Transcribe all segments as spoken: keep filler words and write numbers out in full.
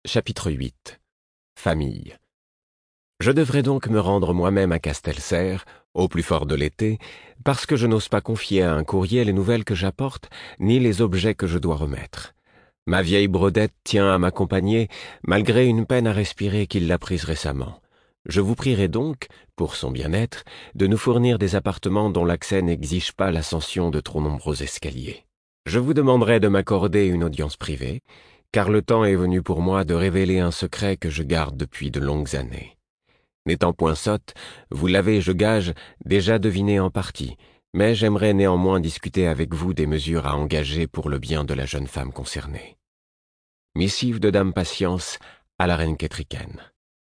Chapitre huit. Famille. Je devrais donc me rendre moi-même à Castellser, au plus fort de l'été, parce que je n'ose pas confier à un courrier les nouvelles que j'apporte, ni les objets que je dois remettre. Ma vieille Brodette tient à m'accompagner, malgré une peine à respirer qui l'a prise récemment. Je vous prierai donc, pour son bien-être, de nous fournir des appartements dont l'accès n'exige pas l'ascension de trop nombreux escaliers. Je vous demanderai de m'accorder une audience privée, car le temps est venu pour moi de révéler un secret que je garde depuis de longues années. N'étant point sotte, vous l'avez, je gage, déjà deviné en partie, mais j'aimerais néanmoins discuter avec vous des mesures à engager pour le bien de la jeune femme concernée. Missive de Dame Patience à la reine Kétriken.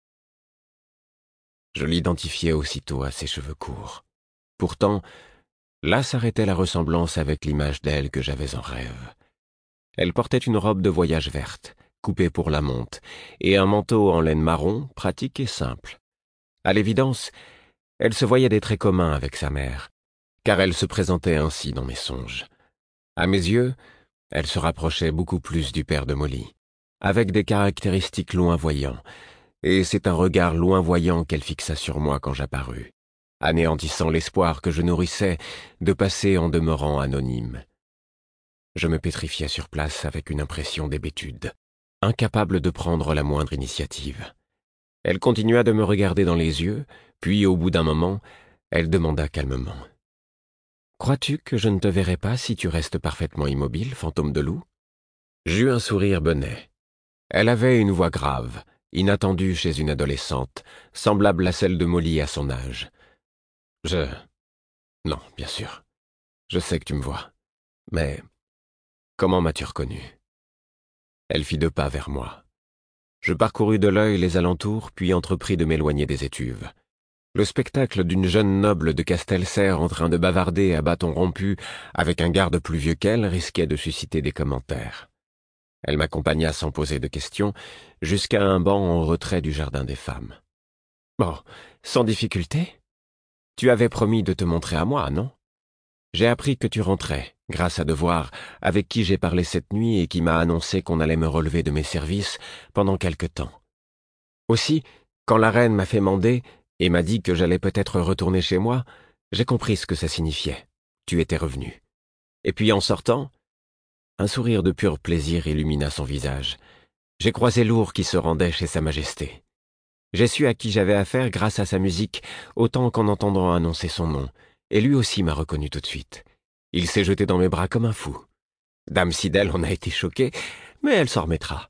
Je l'identifiai aussitôt à ses cheveux courts. Pourtant, là s'arrêtait la ressemblance avec l'image d'elle que j'avais en rêve. Elle portait une robe de voyage verte, coupée pour la monte, et un manteau en laine marron, pratique et simple. À l'évidence, elle se voyait des traits communs avec sa mère, car elle se présentait ainsi dans mes songes. À mes yeux, elle se rapprochait beaucoup plus du père de Molly, avec des caractéristiques loinvoyants, et c'est un regard loinvoyant qu'elle fixa sur moi quand j'apparus, anéantissant l'espoir que je nourrissais de passer en demeurant anonyme. Je me pétrifiais sur place avec une impression d'hébétude, incapable de prendre la moindre initiative. Elle continua de me regarder dans les yeux, puis au bout d'un moment, elle demanda calmement. « Crois-tu que je ne te verrai pas si tu restes parfaitement immobile, fantôme de loup ?» J'eus un sourire benêt. Elle avait une voix grave, inattendue chez une adolescente, semblable à celle de Molly à son âge. « Je... Non, bien sûr. Je sais que tu me vois. Mais... Comment m'as-tu reconnu ?» Elle fit deux pas vers moi. Je parcourus de l'œil les alentours, puis entrepris de m'éloigner des étuves. Le spectacle d'une jeune noble de Castellser en train de bavarder à bâton rompu avec un garde plus vieux qu'elle risquait de susciter des commentaires. Elle m'accompagna sans poser de questions jusqu'à un banc en retrait du jardin des femmes. « Bon, sans difficulté. Tu avais promis de te montrer à moi, non ? J'ai appris que tu rentrais, grâce à Devoir, avec qui j'ai parlé cette nuit et qui m'a annoncé qu'on allait me relever de mes services pendant quelque temps. Aussi, quand la reine m'a fait mander et m'a dit que j'allais peut-être retourner chez moi, j'ai compris ce que ça signifiait. Tu étais revenu. Et puis en sortant, un sourire de pur plaisir illumina son visage. J'ai croisé Lourd qui se rendait chez Sa Majesté. J'ai su à qui j'avais affaire grâce à sa musique, autant qu'en entendant annoncer son nom, et lui aussi m'a reconnu tout de suite. Il s'est jeté dans mes bras comme un fou. Dame Sidel en a été choquée, mais elle s'en remettra.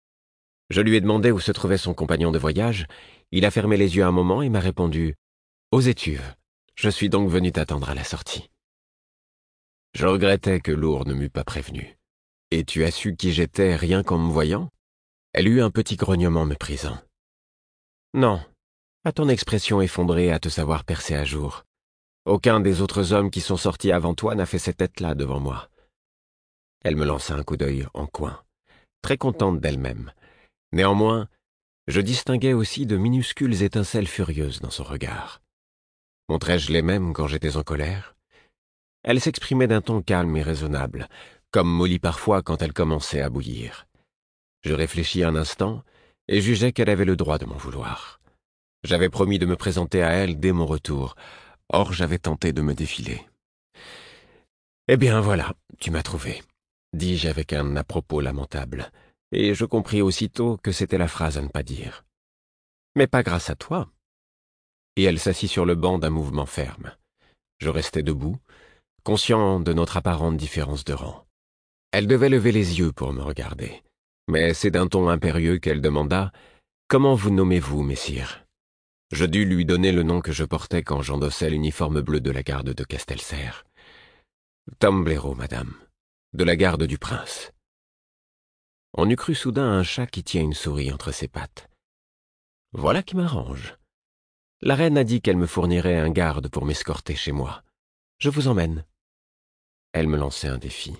Je lui ai demandé où se trouvait son compagnon de voyage. Il a fermé les yeux un moment et m'a répondu « Aux étuves. Je suis donc venu t'attendre à la sortie. » Je regrettais que Lourd ne m'eût pas prévenu. « Et tu as su qui j'étais rien qu'en me voyant ?» Elle eut un petit grognement méprisant. « Non, à ton expression effondrée à te savoir percer à jour. Aucun des autres hommes qui sont sortis avant toi n'a fait cette tête-là devant moi. » Elle me lança un coup d'œil en coin, très contente d'elle-même. Néanmoins, je distinguais aussi de minuscules étincelles furieuses dans son regard. Montrais-je les mêmes quand j'étais en colère? Elle s'exprimait d'un ton calme et raisonnable, comme Molly parfois quand elle commençait à bouillir. Je réfléchis un instant et jugeai qu'elle avait le droit de m'en vouloir. J'avais promis de me présenter à elle dès mon retour, or j'avais tenté de me défiler. « Eh bien voilà, tu m'as trouvé, » dis-je avec un à-propos lamentable, et je compris aussitôt que c'était la phrase à ne pas dire. « Mais pas grâce à toi. » Et elle s'assit sur le banc d'un mouvement ferme. Je restai debout, conscient de notre apparente différence de rang. Elle devait lever les yeux pour me regarder, mais c'est d'un ton impérieux qu'elle demanda « Comment vous nommez-vous, messire ?» Je dus lui donner le nom que je portais quand j'endossais l'uniforme bleu de la garde de Castellser. « Tom Blaireau, madame, de la garde du prince. » On eût cru soudain un chat qui tient une souris entre ses pattes. Voilà qui m'arrange. La reine a dit qu'elle me fournirait un garde pour m'escorter chez moi. Je vous emmène. Elle me lançait un défi.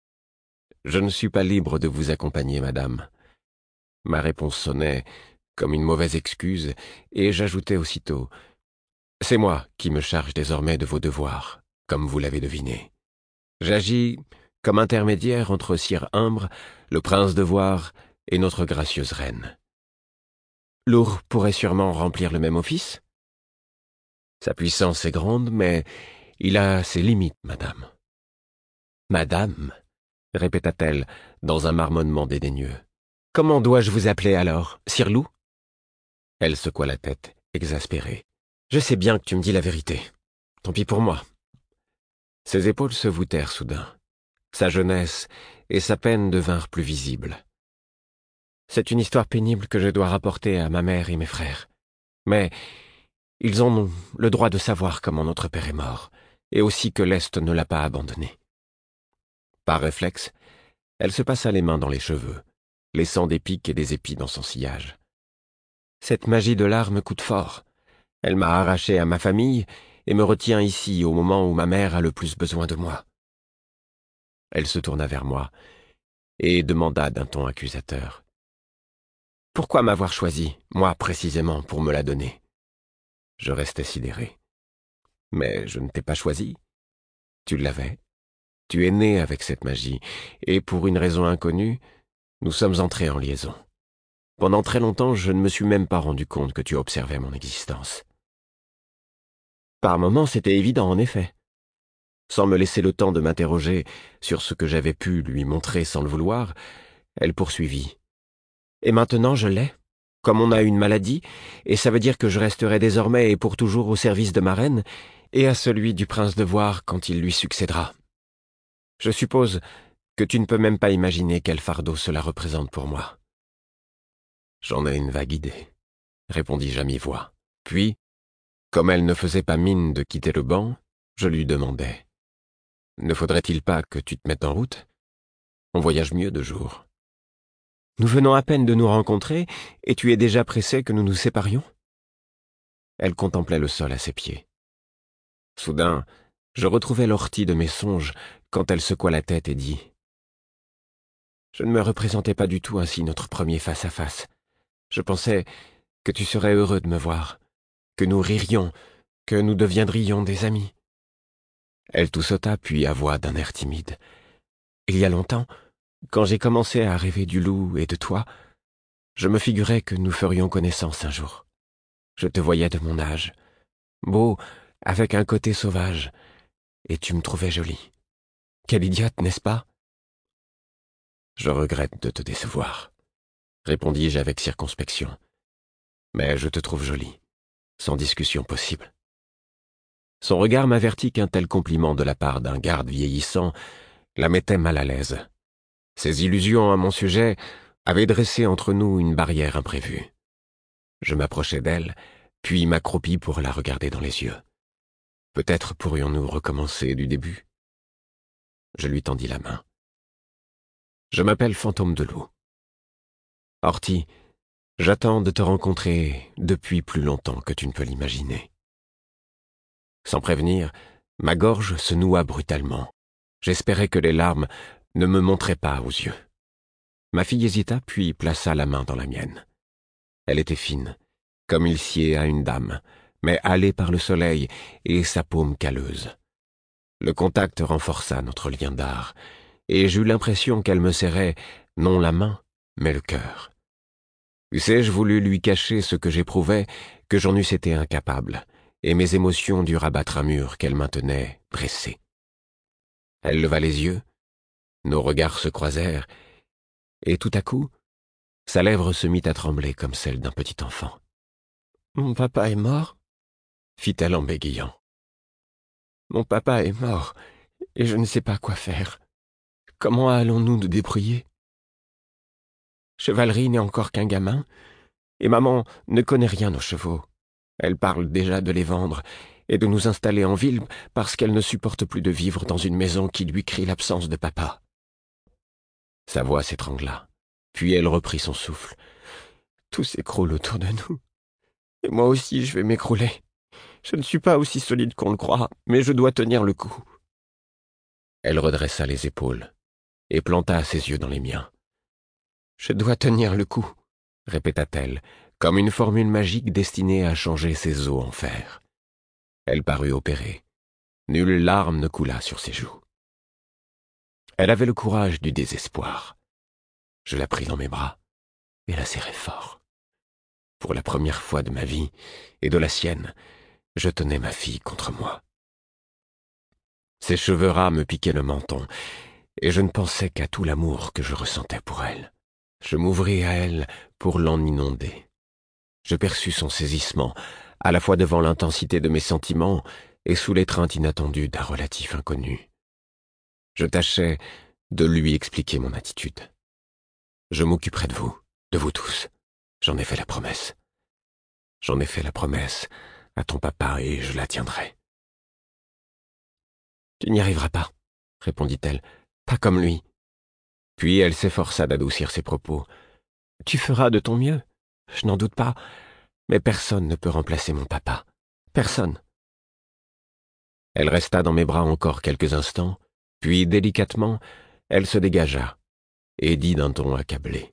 Je ne suis pas libre de vous accompagner, madame. Ma réponse sonnait comme une mauvaise excuse, et j'ajoutai aussitôt « C'est moi qui me charge désormais de vos devoirs, comme vous l'avez deviné. J'agis comme intermédiaire entre Sire Humbre, le prince Devoir et notre gracieuse reine. Lourd pourrait sûrement remplir le même office. Sa puissance est grande, mais il a ses limites, madame. Madame, répéta-t-elle dans un marmonnement dédaigneux. Comment dois-je vous appeler alors, Sir Loup? Elle secoua la tête, exaspérée. Je sais bien que tu me dis la vérité. Tant pis pour moi. Ses épaules se voûtèrent soudain. Sa jeunesse et sa peine devinrent plus visibles. C'est une histoire pénible que je dois rapporter à ma mère et mes frères. Mais ils ont le droit de savoir comment notre père est mort, et aussi que l'Est ne l'a pas abandonné. Par réflexe, elle se passa les mains dans les cheveux, laissant des pics et des épis dans son sillage. Cette magie de l'art me coûte fort. Elle m'a arraché à ma famille et me retient ici au moment où ma mère a le plus besoin de moi. Elle se tourna vers moi et demanda d'un ton accusateur. « Pourquoi m'avoir choisi, moi précisément, pour me la donner ?» Je restai sidéré. « Mais je ne t'ai pas choisi. Tu l'avais. Tu es né avec cette magie, et pour une raison inconnue, nous sommes entrés en liaison. Pendant très longtemps, je ne me suis même pas rendu compte que tu observais mon existence. » Par moments, c'était évident, en effet. Sans me laisser le temps de m'interroger sur ce que j'avais pu lui montrer sans le vouloir, elle poursuivit. « Et maintenant, je l'ai, comme on a une maladie, et ça veut dire que je resterai désormais et pour toujours au service de ma reine, et à celui du prince de Voir quand il lui succédera. Je suppose que tu ne peux même pas imaginer quel fardeau cela représente pour moi. »« J'en ai une vague idée, » répondis-je à mi-voix. Puis, comme elle ne faisait pas mine de quitter le banc, je lui demandai. « Ne faudrait-il pas que tu te mettes en route? On voyage mieux de jour. » Nous venons à peine de nous rencontrer, et tu es déjà pressé que nous nous séparions? Elle contemplait le sol à ses pieds. Soudain, je retrouvai l'ortie de mes songes quand elle secoua la tête et dit « Je ne me représentais pas du tout ainsi notre premier face-à-face. Je pensais que tu serais heureux de me voir, que nous ririons, que nous deviendrions des amis. » Elle toussota puis avoua d'un air timide. « Il y a longtemps, quand j'ai commencé à rêver du loup et de toi, je me figurais que nous ferions connaissance un jour. Je te voyais de mon âge, beau, avec un côté sauvage, et tu me trouvais jolie. Quelle idiote, n'est-ce pas? » « Je regrette de te décevoir, » répondis-je avec circonspection. « Mais je te trouve jolie, sans discussion possible. » Son regard m'avertit qu'un tel compliment de la part d'un garde vieillissant la mettait mal à l'aise. Ses illusions à mon sujet avaient dressé entre nous une barrière imprévue. Je m'approchai d'elle, puis m'accroupis pour la regarder dans les yeux. Peut-être pourrions-nous recommencer du début? Je lui tendis la main. « Je m'appelle Fantôme de Loup. Horty, j'attends de te rencontrer depuis plus longtemps que tu ne peux l'imaginer. » Sans prévenir, ma gorge se noua brutalement. J'espérais que les larmes ne me montraient pas aux yeux. Ma fille hésita, puis plaça la main dans la mienne. Elle était fine, comme il sied à une dame, mais hâlée par le soleil et sa paume calleuse. Le contact renforça notre lien d'art, et j'eus l'impression qu'elle me serrait non la main, mais le cœur. Eussé-je voulu lui cacher ce que j'éprouvais, que j'en eusse été incapable, et mes émotions durent abattre un mur qu'elle maintenait dressé. Elle leva les yeux, nos regards se croisèrent, et tout à coup, sa lèvre se mit à trembler comme celle d'un petit enfant. « Mon papa est mort ?» fit-elle en bégayant. « Mon papa est mort, et je ne sais pas quoi faire. Comment allons-nous nous débrouiller? Chevalerie n'est encore qu'un gamin, et maman ne connaît rien aux chevaux. Elle parle déjà de les vendre et de nous installer en ville parce qu'elle ne supporte plus de vivre dans une maison qui lui crie l'absence de papa. » Sa voix s'étrangla, puis elle reprit son souffle. « Tout s'écroule autour de nous, et moi aussi je vais m'écrouler. Je ne suis pas aussi solide qu'on le croit, mais je dois tenir le coup. » Elle redressa les épaules et planta ses yeux dans les miens. « Je dois tenir le coup, » répéta-t-elle, comme une formule magique destinée à changer ses os en fer. Elle parut opérée. Nulle larme ne coula sur ses joues. Elle avait le courage du désespoir. Je la pris dans mes bras. et la serrai fort. Pour la première fois de ma vie et de la sienne, je tenais ma fille contre moi. Ses cheveux ras me piquaient le menton, et je ne pensais qu'à tout l'amour que je ressentais pour elle. Je m'ouvris à elle pour l'en inonder. Je perçus son saisissement, à la fois devant l'intensité de mes sentiments et sous l'étreinte inattendue d'un relatif inconnu. Je tâchais de lui expliquer mon attitude. Je m'occuperai de vous, de vous tous. J'en ai fait la promesse. J'en ai fait la promesse à ton papa et je la tiendrai. Tu n'y arriveras pas, répondit-elle, pas comme lui. Puis elle s'efforça d'adoucir ses propos. Tu feras de ton mieux, je n'en doute pas, mais personne ne peut remplacer mon papa. Personne. Elle resta dans mes bras encore quelques instants, puis délicatement, elle se dégagea et dit d'un ton accablé.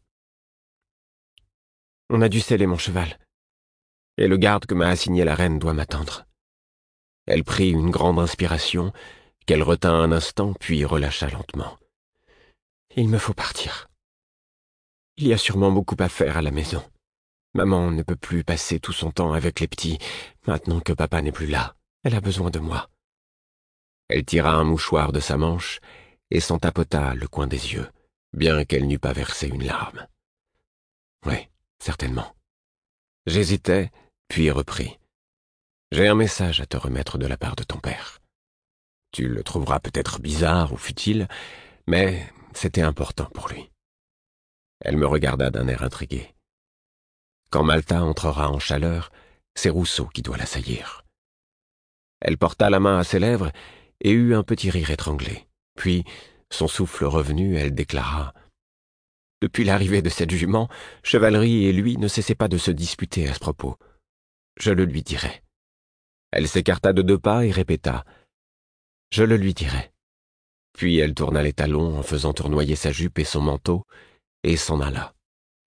On a dû sceller mon cheval, et le garde que m'a assigné la reine doit m'attendre. Elle prit une grande inspiration, qu'elle retint un instant, puis relâcha lentement. Il me faut partir. Il y a sûrement beaucoup à faire à la maison. Maman ne peut plus passer tout son temps avec les petits, maintenant que papa n'est plus là. Elle a besoin de moi. Elle tira un mouchoir de sa manche et s'en tapota le coin des yeux, bien qu'elle n'eût pas versé une larme. Oui, certainement. J'hésitai, puis repris. J'ai un message à te remettre de la part de ton père. Tu le trouveras peut-être bizarre ou futile, mais c'était important pour lui. Elle me regarda d'un air intrigué. Quand Malta entrera en chaleur, c'est Rousseau qui doit l'assaillir. Elle porta la main à ses lèvres et eut un petit rire étranglé. Puis, son souffle revenu, elle déclara « Depuis l'arrivée de cette jument, Chevalerie et lui ne cessaient pas de se disputer à ce propos. Je le lui dirai. » Elle s'écarta de deux pas et répéta « Je le lui dirai. » Puis elle tourna les talons en faisant tournoyer sa jupe et son manteau, et s'en alla.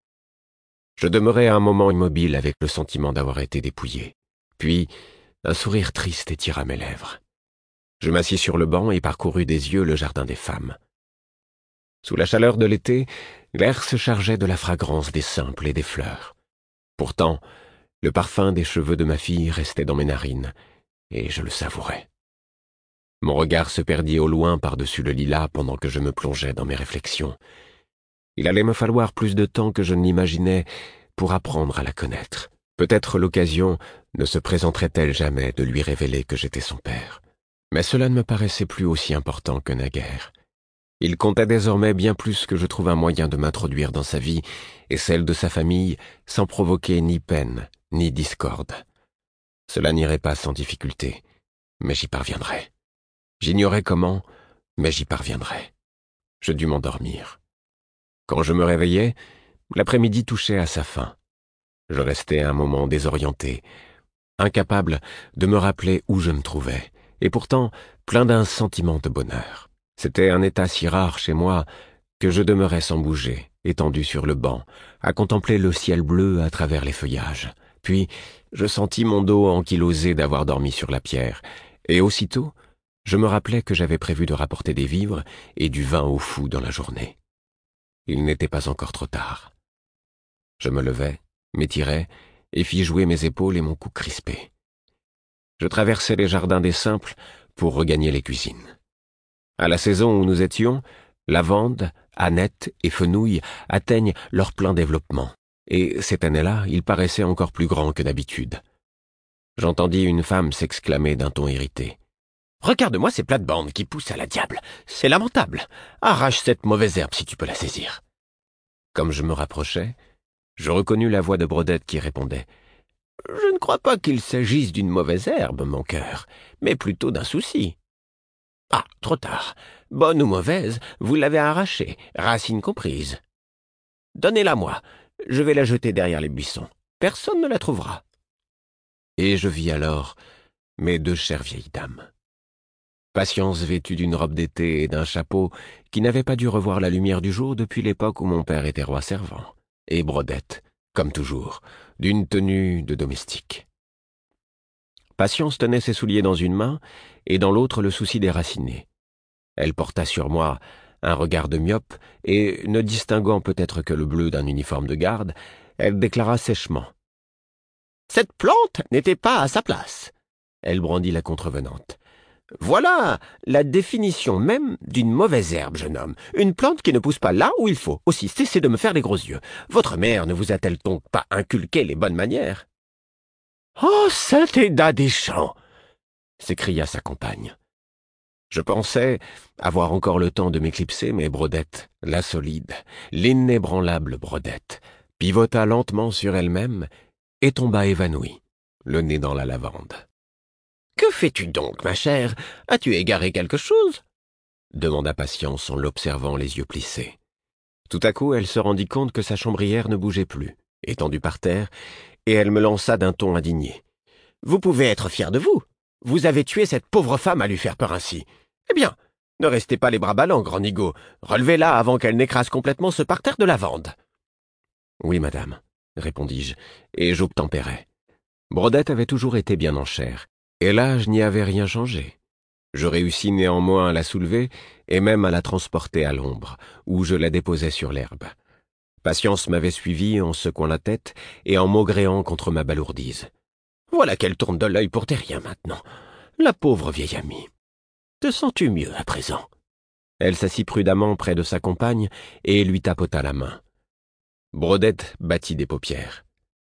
Je demeurai un moment immobile avec le sentiment d'avoir été dépouillé. Puis, un sourire triste étira mes lèvres. Je m'assis sur le banc et parcourus des yeux le jardin des femmes. Sous la chaleur de l'été, l'air se chargeait de la fragrance des simples et des fleurs. Pourtant, le parfum des cheveux de ma fille restait dans mes narines, et je le savourais. Mon regard se perdit au loin par-dessus le lilas pendant que je me plongeais dans mes réflexions. Il allait me falloir plus de temps que je ne l'imaginais pour apprendre à la connaître. Peut-être l'occasion ne se présenterait-elle jamais de lui révéler que j'étais son père. Mais cela ne me paraissait plus aussi important que naguère. Il comptait désormais bien plus que je trouve un moyen de m'introduire dans sa vie et celle de sa famille sans provoquer ni peine ni discorde. Cela n'irait pas sans difficulté, mais j'y parviendrai. J'ignorais comment, mais j'y parviendrai. Je dus m'endormir. Quand je me réveillai, l'après-midi touchait à sa fin. Je restais un moment désorienté, incapable de me rappeler où je me trouvais, et pourtant plein d'un sentiment de bonheur. C'était un état si rare chez moi que je demeurais sans bouger, étendu sur le banc, à contempler le ciel bleu à travers les feuillages. Puis, je sentis mon dos ankylosé d'avoir dormi sur la pierre, et aussitôt, je me rappelai que j'avais prévu de rapporter des vivres et du vin aux fous dans la journée. Il n'était pas encore trop tard. Je me levai, m'étirai et fis jouer mes épaules et mon cou crispé. Je traversai les jardins des Simples pour regagner les cuisines. À la saison où nous étions, lavande, aneth et fenouil atteignent leur plein développement, et cette année-là, ils paraissaient encore plus grands que d'habitude. J'entendis une femme s'exclamer d'un ton irrité. « Regarde-moi ces plates-bandes qui poussent à la diable, c'est lamentable. Arrache cette mauvaise herbe si tu peux la saisir. » Comme je me rapprochais, je reconnus la voix de Brodette qui répondait « Je ne crois pas qu'il s'agisse d'une mauvaise herbe, mon cœur, mais plutôt d'un souci. »« Ah, trop tard. Bonne ou mauvaise, vous l'avez arrachée, racine comprise. Donnez-la-moi, je vais la jeter derrière les buissons. Personne ne la trouvera. » Et je vis alors mes deux chères vieilles dames. Patience vêtue d'une robe d'été et d'un chapeau qui n'avait pas dû revoir la lumière du jour depuis l'époque où mon père était roi servant, et Brodette, comme toujours, d'une tenue de domestique. Patience tenait ses souliers dans une main et dans l'autre le souci déraciner. Elle porta sur moi un regard de myope, et, ne distinguant peut-être que le bleu d'un uniforme de garde, elle déclara sèchement. « Cette plante n'était pas à sa place. » Elle brandit la contrevenante. « Voilà la définition même d'une mauvaise herbe, jeune homme. Une plante qui ne pousse pas là où il faut. Aussi, cessez de me faire les gros yeux. Votre mère ne vous a-t-elle donc pas inculqué les bonnes manières ?»« Oh, Saint-Hédas des champs !» s'écria sa compagne. Je pensais avoir encore le temps de m'éclipser, mais Brodette, la solide, l'inébranlable Brodette, pivota lentement sur elle-même et tomba évanouie, le nez dans la lavande. « Que fais-tu donc, ma chère? As-tu égaré quelque chose ?» demanda Patience en l'observant les yeux plissés. Tout à coup, elle se rendit compte que sa chambrière ne bougeait plus, étendue par terre, et elle me lança d'un ton indigné. « Vous pouvez être fier de vous. Vous avez tué cette pauvre femme à lui faire peur ainsi. Eh bien, ne restez pas les bras ballants, grand nigaud. Relevez-la avant qu'elle n'écrase complètement ce parterre de lavande. »« Oui, madame, » répondis-je, et j'obtempérai. Brodette avait toujours été bien en chair, et l'âge n'y avait rien changé. Je réussis néanmoins à la soulever et même à la transporter à l'ombre, où je la déposai sur l'herbe. Patience m'avait suivi en secouant la tête et en maugréant contre ma balourdise. « Voilà qu'elle tourne de l'œil pour tes riens maintenant. La pauvre vieille amie. Te sens-tu mieux à présent ?» Elle s'assit prudemment près de sa compagne et lui tapota la main. Brodette battit des paupières.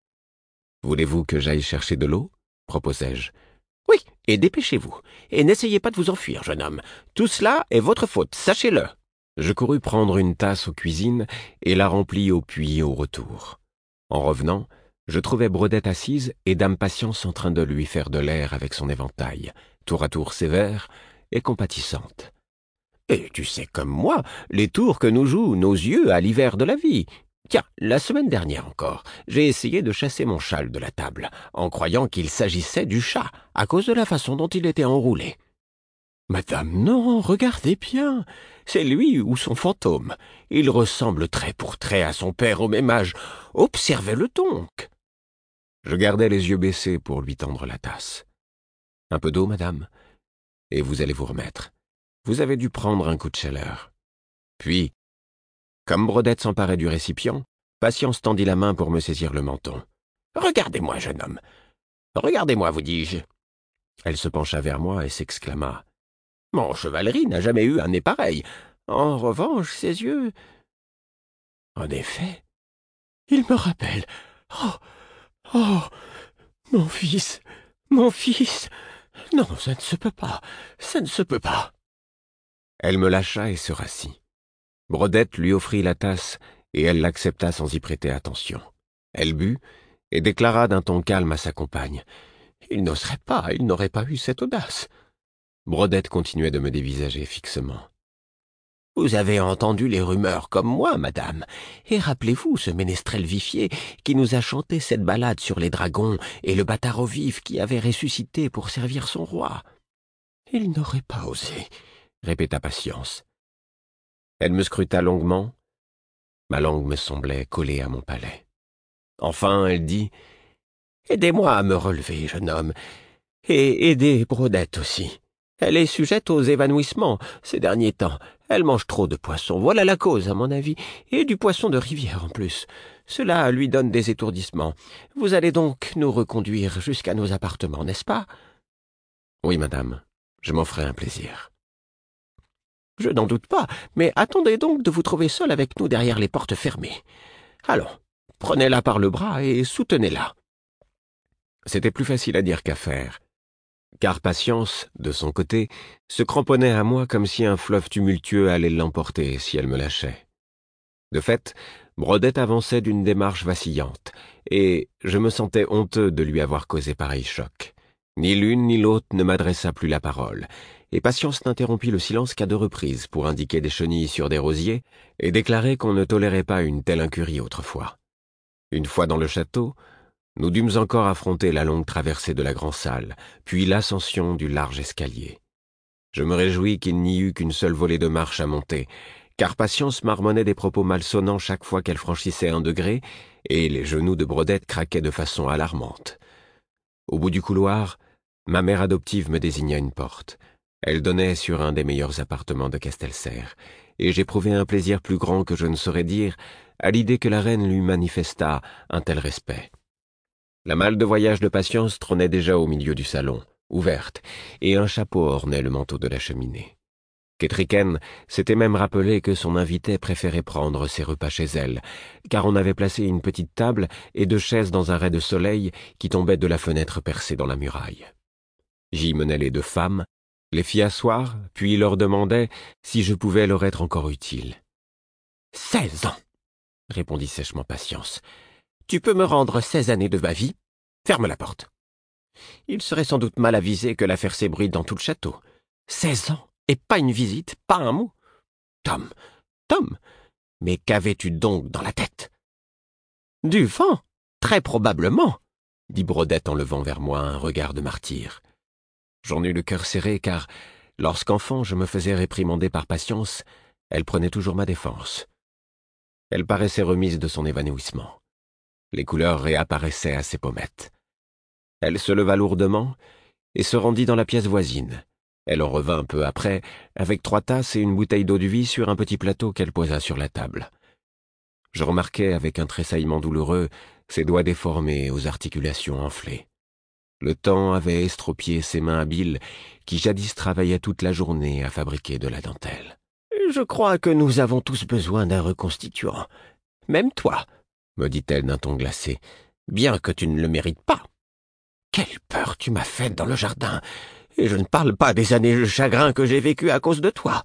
« Voulez-vous que j'aille chercher de l'eau ?» proposai-je. « Oui, et dépêchez-vous, et n'essayez pas de vous enfuir, jeune homme. Tout cela est votre faute, sachez-le. » Je courus prendre une tasse aux cuisines et la remplis au puits au retour. En revenant, je trouvai Brodette assise et Dame Patience en train de lui faire de l'air avec son éventail, tour à tour sévère et compatissante. « Et tu sais comme moi les tours que nous jouent nos yeux à l'hiver de la vie. Tiens, la semaine dernière encore, j'ai essayé de chasser mon châle de la table, en croyant qu'il s'agissait du chat, à cause de la façon dont il était enroulé. »« Madame, non, regardez bien, c'est lui ou son fantôme. Il ressemble trait pour trait à son père au même âge. Observez-le donc. » Je gardai les yeux baissés pour lui tendre la tasse. « Un peu d'eau, madame, et vous allez vous remettre. Vous avez dû prendre un coup de chaleur. » Puis, comme Brodette s'emparait du récipient, Patience tendit la main pour me saisir le menton. « Regardez-moi, jeune homme. Regardez-moi, vous dis-je. » Elle se pencha vers moi et s'exclama. « Mon chevalerie n'a jamais eu un nez pareil. En revanche, ses yeux... » En effet, il me rappelle. Oh, oh, mon fils, mon fils. Non, ça ne se peut pas, ça ne se peut pas. Elle me lâcha et se rassit. Brodette lui offrit la tasse et elle l'accepta sans y prêter attention. Elle but et déclara d'un ton calme à sa compagne. « Il n'oserait pas, il n'aurait pas eu cette audace. » Brodette continuait de me dévisager fixement. « Vous avez entendu les rumeurs comme moi, madame, et rappelez-vous ce ménestrel vifier qui nous a chanté cette ballade sur les dragons et le bâtard au vif qui avait ressuscité pour servir son roi. »« Il n'aurait pas osé, » répéta Patience. Elle me scruta longuement. Ma langue me semblait collée à mon palais. Enfin, elle dit « Aidez-moi à me relever, jeune homme, et aidez Brodette aussi. Elle est sujette aux évanouissements ces derniers temps. Elle mange trop de poissons, voilà la cause, à mon avis, et du poisson de rivière en plus. Cela lui donne des étourdissements. Vous allez donc nous reconduire jusqu'à nos appartements, n'est-ce pas ?»« Oui, madame, je m'en ferai un plaisir. »« Je n'en doute pas, mais attendez donc de vous trouver seul avec nous derrière les portes fermées. Allons, prenez-la par le bras et soutenez-la. » C'était plus facile à dire qu'à faire, car Patience, de son côté, se cramponnait à moi comme si un fleuve tumultueux allait l'emporter si elle me lâchait. De fait, Brodette avançait d'une démarche vacillante, et je me sentais honteux de lui avoir causé pareil choc. Ni l'une ni l'autre ne m'adressa plus la parole, et Patience n'interrompit le silence qu'à deux reprises pour indiquer des chenilles sur des rosiers et déclarer qu'on ne tolérait pas une telle incurie autrefois. Une fois dans le château, nous dûmes encore affronter la longue traversée de la grand-salle, puis l'ascension du large escalier. Je me réjouis qu'il n'y eût qu'une seule volée de marche à monter, car Patience marmonnait des propos malsonnants chaque fois qu'elle franchissait un degré, et les genoux de Brodette craquaient de façon alarmante. Au bout du couloir, ma mère adoptive me désigna une porte. Elle donnait sur un des meilleurs appartements de Castelserre, et j'éprouvais un plaisir plus grand que je ne saurais dire à l'idée que la reine lui manifestât un tel respect. La malle de voyage de Patience trônait déjà au milieu du salon, ouverte, et un chapeau ornait le manteau de la cheminée. Kettricken s'était même rappelé que son invité préférait prendre ses repas chez elle, car on avait placé une petite table et deux chaises dans un ray de soleil qui tombait de la fenêtre percée dans la muraille. J'y menais les deux femmes, les fis asseoir, puis leur demandai si je pouvais leur être encore utile. « Seize ans !» répondit sèchement Patience. « Tu peux me rendre seize années de ma vie? Ferme la porte. » Il serait sans doute mal avisé que l'affaire s'ébruite dans tout le château. Seize ans, et pas une visite, pas un mot. Tom, Tom, mais qu'avais-tu donc dans la tête? Du vent, très probablement, dit Brodette en levant vers moi un regard de martyr. J'en eus le cœur serré, car, lorsqu'enfant je me faisais réprimander par Patience, elle prenait toujours ma défense. Elle paraissait remise de son évanouissement. Les couleurs réapparaissaient à ses pommettes. Elle se leva lourdement et se rendit dans la pièce voisine. Elle en revint peu après, avec trois tasses et une bouteille d'eau-de-vie sur un petit plateau qu'elle posa sur la table. Je remarquai avec un tressaillement douloureux ses doigts déformés aux articulations enflées. Le temps avait estropié ses mains habiles qui jadis travaillaient toute la journée à fabriquer de la dentelle. « Je crois que nous avons tous besoin d'un reconstituant. Même toi, me dit-elle d'un ton glacé, bien que tu ne le mérites pas. Quelle peur tu m'as faite dans le jardin, et je ne parle pas des années de chagrin que j'ai vécues à cause de toi.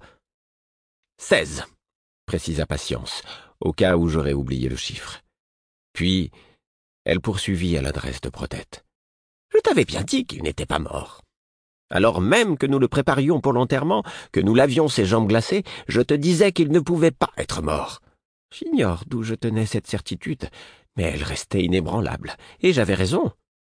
Seize, précisa Patience, au cas où j'aurais oublié le chiffre. Puis, elle poursuivit à l'adresse de Brodette. Je t'avais bien dit qu'il n'était pas mort. Alors même que nous le préparions pour l'enterrement, que nous lavions ses jambes glacées, je te disais qu'il ne pouvait pas être mort. J'ignore d'où je tenais cette certitude, mais elle restait inébranlable, et j'avais raison.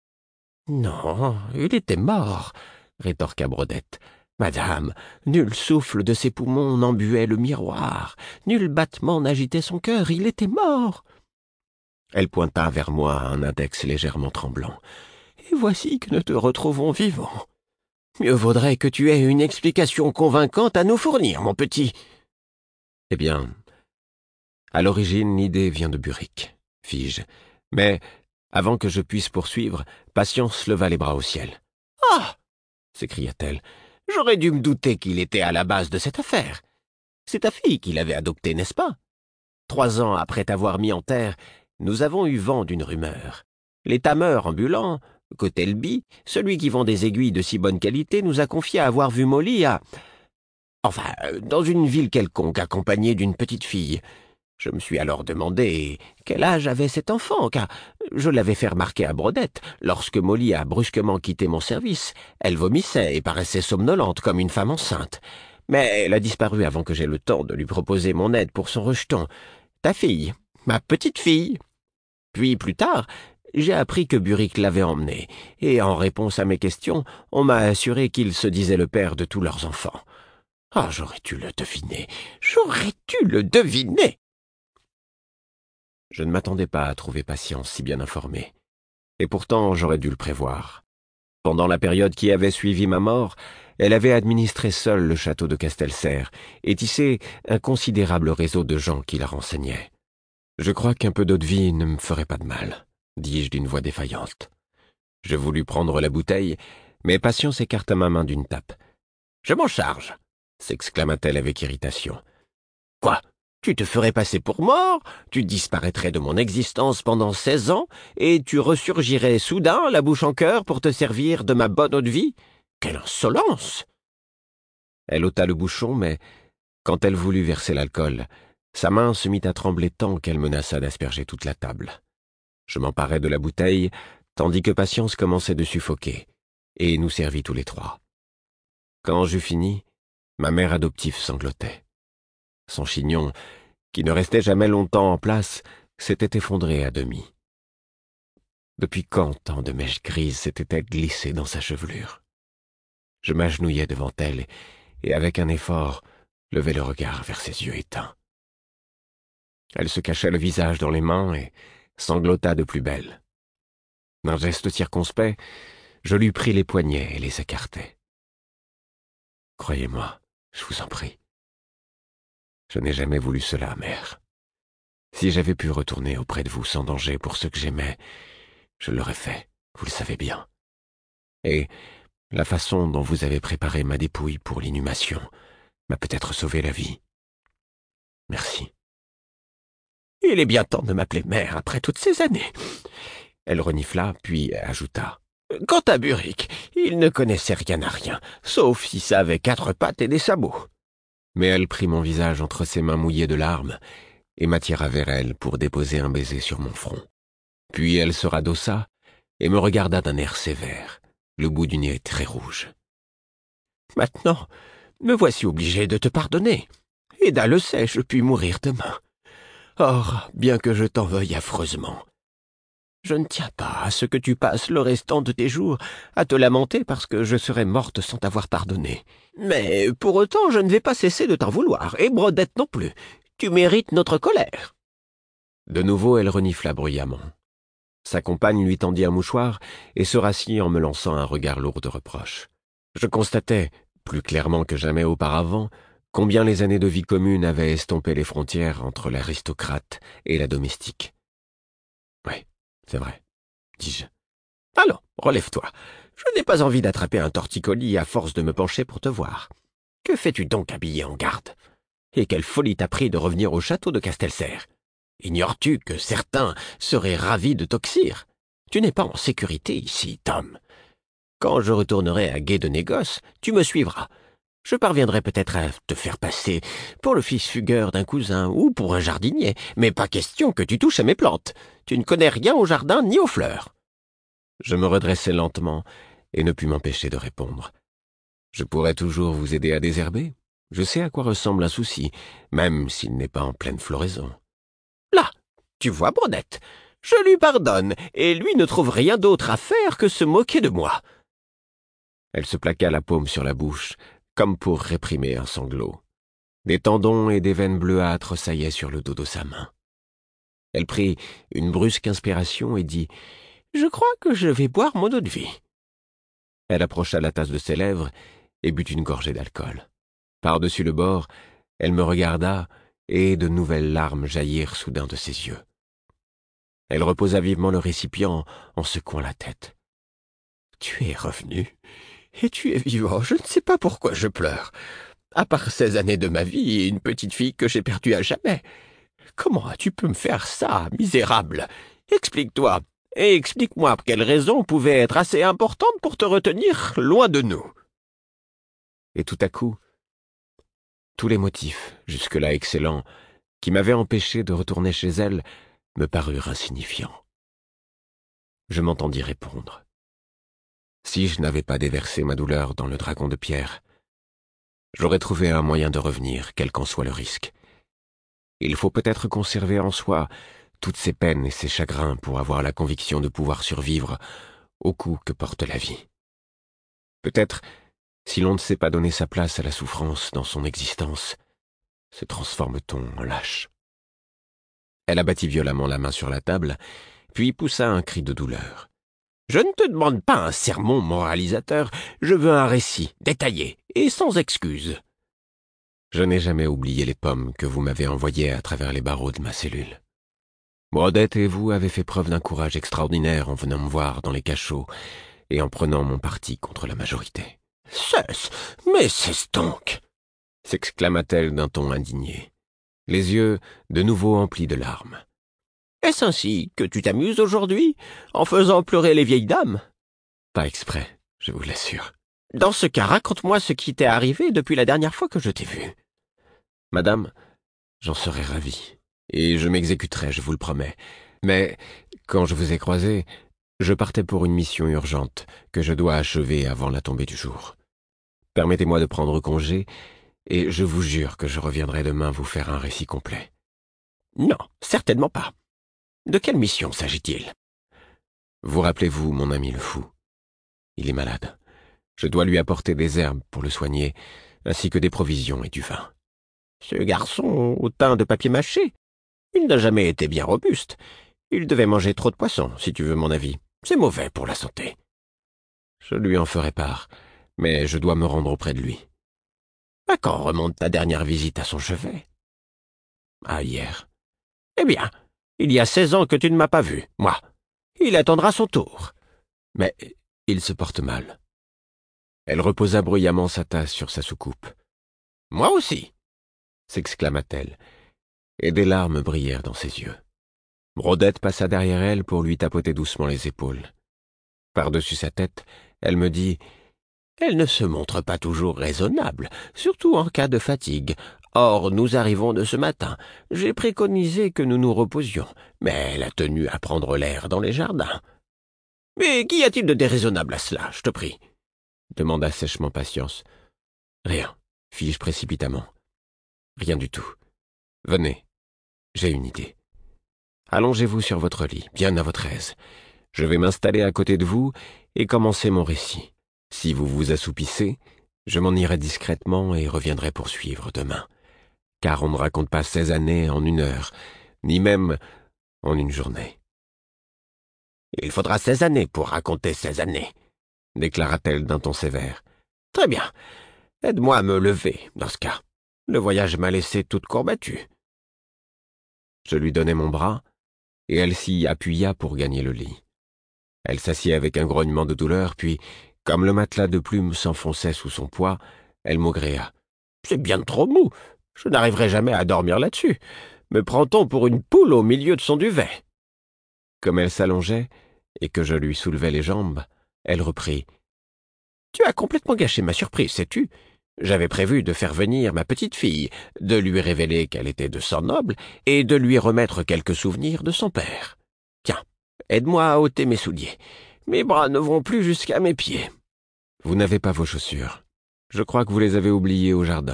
Non, il était mort, rétorqua Brodette. Madame, nul souffle de ses poumons n'embuait le miroir, nul battement n'agitait son cœur, il était mort. Elle pointa vers moi un index légèrement tremblant. Et voici que nous te retrouvons vivant. Mieux vaudrait que tu aies une explication convaincante à nous fournir, mon petit. Eh bien, à l'origine, l'idée vient de Burick, fis-je. Mais, avant que je puisse poursuivre, Patience leva les bras au ciel. « Ah !» s'écria-t-elle. « J'aurais dû me douter qu'il était à la base de cette affaire. C'est ta fille qui l'avait adoptée, n'est-ce pas? Trois ans après t'avoir mis en terre, nous avons eu vent d'une rumeur. Les tameurs ambulants, Cotelby, celui qui vend des aiguilles de si bonne qualité, nous a confié avoir vu Molly à... Enfin, dans une ville quelconque, accompagnée d'une petite fille. Je me suis alors demandé quel âge avait cet enfant, car je l'avais fait remarquer à Brodette. Lorsque Molly a brusquement quitté mon service, elle vomissait et paraissait somnolente comme une femme enceinte. Mais elle a disparu avant que j'aie le temps de lui proposer mon aide pour son rejeton. Ta fille, ma petite fille. Puis, plus tard, j'ai appris que Burick l'avait emmenée, et en réponse à mes questions, on m'a assuré qu'il se disait le père de tous leurs enfants. Ah, j'aurais dû le deviner, j'aurais dû le deviner. Je ne m'attendais pas à trouver Patience si bien informée, et pourtant j'aurais dû le prévoir. Pendant la période qui avait suivi ma mort, elle avait administré seule le château de Castelserre et tissé un considérable réseau de gens qui la renseignaient. Je crois qu'un peu d'eau-de-vie ne me ferait pas de mal, dis-je d'une voix défaillante. Je voulus prendre la bouteille, mais Patience écarta ma main d'une tape. « Je m'en charge !» s'exclama-t-elle avec irritation. « Quoi ? Tu te ferais passer pour mort, tu disparaîtrais de mon existence pendant seize ans, et tu ressurgirais soudain, la bouche en cœur, pour te servir de ma bonne eau-de-vie? Quelle insolence !» Elle ôta le bouchon, mais, quand elle voulut verser l'alcool, sa main se mit à trembler tant qu'elle menaça d'asperger toute la table. Je m'emparai de la bouteille, tandis que Patience commençait de suffoquer, et nous servit tous les trois. Quand j'eus fini, ma mère adoptive sanglotait. Son chignon, qui ne restait jamais longtemps en place, s'était effondré à demi. Depuis quand tant de mèches grises s'étaient-elles glissées dans sa chevelure? Je m'agenouillai devant elle et, avec un effort, levai le regard vers ses yeux éteints. Elle se cacha le visage dans les mains et sanglota de plus belle. D'un geste circonspect, je lui pris les poignets et les écartai. Croyez-moi, je vous en prie. Je n'ai jamais voulu cela, mère. Si j'avais pu retourner auprès de vous sans danger pour ceux que j'aimais, je l'aurais fait, vous le savez bien. Et la façon dont vous avez préparé ma dépouille pour l'inhumation m'a peut-être sauvé la vie. Merci. Il est bien temps de m'appeler mère après toutes ces années. Elle renifla, puis ajouta. Quant à Burick, il ne connaissait rien à rien, sauf si ça avait quatre pattes et des sabots. Mais elle prit mon visage entre ses mains mouillées de larmes et m'attira vers elle pour déposer un baiser sur mon front. Puis elle se radossa et me regarda d'un air sévère, le bout du nez très rouge. « Maintenant, me voici obligé de te pardonner. Eda le sait, je puis mourir demain. Or, bien que je t'en veuille affreusement, je ne tiens pas à ce que tu passes le restant de tes jours à te lamenter parce que je serais morte sans t'avoir pardonné. Mais pour autant, je ne vais pas cesser de t'en vouloir, et Brodette non plus. Tu mérites notre colère. » De nouveau, elle renifla bruyamment. Sa compagne lui tendit un mouchoir et se rassit en me lançant un regard lourd de reproches. Je constatais, plus clairement que jamais auparavant, combien les années de vie commune avaient estompé les frontières entre l'aristocrate et la domestique. « Oui, c'est vrai, » dis-je. « Allons, relève-toi. Je n'ai pas envie d'attraper un torticolis à force de me pencher pour te voir. Que fais-tu donc habillé en garde? Et quelle folie t'a pris de revenir au château de Castelserre? Ignores-tu que certains seraient ravis de t'oxyre? Tu n'es pas en sécurité ici, Tom. Quand je retournerai à Gué de Négoce, tu me suivras. Je parviendrai peut-être à te faire passer pour le fils fugueur d'un cousin ou pour un jardinier, mais pas question que tu touches à mes plantes. Tu ne connais rien au jardin ni aux fleurs. » Je me redressai lentement et ne pus m'empêcher de répondre. « Je pourrais toujours vous aider à désherber. Je sais à quoi ressemble un souci, même s'il n'est pas en pleine floraison. » Là, tu vois, Brodette, je lui pardonne, et lui ne trouve rien d'autre à faire que se moquer de moi. Elle se plaqua la paume sur la bouche, comme pour réprimer un sanglot. Des tendons et des veines bleuâtres saillaient sur le dos de sa main. Elle prit une brusque inspiration et dit « Je crois que je vais boire mon eau de vie. » Elle approcha la tasse de ses lèvres et but une gorgée d'alcool. Par-dessus le bord, elle me regarda, et de nouvelles larmes jaillirent soudain de ses yeux. Elle reposa vivement le récipient en secouant la tête. « Tu es revenu, et tu es vivant, je ne sais pas pourquoi je pleure. À part ces années de ma vie et une petite fille que j'ai perdue à jamais. Comment as-tu pu me faire ça, misérable? Explique-toi, et explique-moi quelle raison pouvait être assez importante pour te retenir loin de nous. » Et tout à coup, tous les motifs, jusque-là excellents, qui m'avaient empêché de retourner chez elle, me parurent insignifiants. Je m'entendis répondre. Si je n'avais pas déversé ma douleur dans le dragon de pierre, j'aurais trouvé un moyen de revenir, quel qu'en soit le risque. Il faut peut-être conserver en soi toutes ces peines et ces chagrins pour avoir la conviction de pouvoir survivre au coup que porte la vie. Peut-être, si l'on ne sait pas donner sa place à la souffrance dans son existence, se transforme-t-on en lâche. Elle abattit violemment la main sur la table, puis poussa un cri de douleur. « Je ne te demande pas un sermon moralisateur, je veux un récit, détaillé, et sans excuse. » Je n'ai jamais oublié les pommes que vous m'avez envoyées à travers les barreaux de ma cellule. Brodette et vous avez fait preuve d'un courage extraordinaire en venant me voir dans les cachots et en prenant mon parti contre la majorité. « Cesse, mais cesse donc !» s'exclama-t-elle d'un ton indigné, les yeux de nouveau emplis de larmes. « Est-ce ainsi que tu t'amuses aujourd'hui, en faisant pleurer les vieilles dames? » Pas exprès, je vous l'assure. « Dans ce cas, raconte-moi ce qui t'est arrivé depuis la dernière fois que je t'ai vue. »« Madame, j'en serais ravi, et je m'exécuterai, je vous le promets. Mais, quand je vous ai croisé, je partais pour une mission urgente que je dois achever avant la tombée du jour. Permettez-moi de prendre congé, et je vous jure que je reviendrai demain vous faire un récit complet. »« Non, certainement pas. De quelle mission s'agit-il? » Vous rappelez-vous mon ami le fou? Il est malade. Je dois lui apporter des herbes pour le soigner, ainsi que des provisions et du vin. « Ce garçon au teint de papier mâché, il n'a jamais été bien robuste. Il devait manger trop de poissons, si tu veux mon avis. C'est mauvais pour la santé. » Je lui en ferai part, mais je dois me rendre auprès de lui. À quand remonte ta dernière visite à son chevet? À hier. Eh bien, il y a seize ans que tu ne m'as pas vu, moi. Il attendra son tour. Mais il se porte mal. Elle reposa bruyamment sa tasse sur sa soucoupe. Moi aussi, s'exclama-t-elle, et des larmes brillèrent dans ses yeux. Brodette passa derrière elle pour lui tapoter doucement les épaules. Par-dessus sa tête, elle me dit « Elle ne se montre pas toujours raisonnable, surtout en cas de fatigue. Or, nous arrivons de ce matin. J'ai préconisé que nous nous reposions, mais elle a tenu à prendre l'air dans les jardins. » « Mais qu'y a-t-il de déraisonnable à cela, je te prie ?» demanda sèchement Patience. « Rien, fis-je précipitamment. Rien du tout. Venez, j'ai une idée. Allongez-vous sur votre lit, bien à votre aise. Je vais m'installer à côté de vous et commencer mon récit. Si vous vous assoupissez, je m'en irai discrètement et reviendrai poursuivre demain. Car on ne raconte pas seize années en une heure, ni même en une journée. » « Il faudra seize années pour raconter seize années, » déclara-t-elle d'un ton sévère. « Très bien. Aide-moi à me lever, dans ce cas. Le voyage m'a laissé toute courbatue. » Je lui donnai mon bras, et elle s'y appuya pour gagner le lit. Elle s'assit avec un grognement de douleur, puis, comme le matelas de plumes s'enfonçait sous son poids, elle maugréa. « C'est bien trop mou. Je n'arriverai jamais à dormir là-dessus. Me prend-on pour une poule au milieu de son duvet ?» Comme elle s'allongeait, et que je lui soulevais les jambes, elle reprit. « Tu as complètement gâché ma surprise, sais-tu ? J'avais prévu de faire venir ma petite fille, de lui révéler qu'elle était de sang noble, et de lui remettre quelques souvenirs de son père. Tiens, aide-moi à ôter mes souliers. Mes bras ne vont plus jusqu'à mes pieds. » « Vous n'avez pas vos chaussures. Je crois que vous les avez oubliées au jardin. »«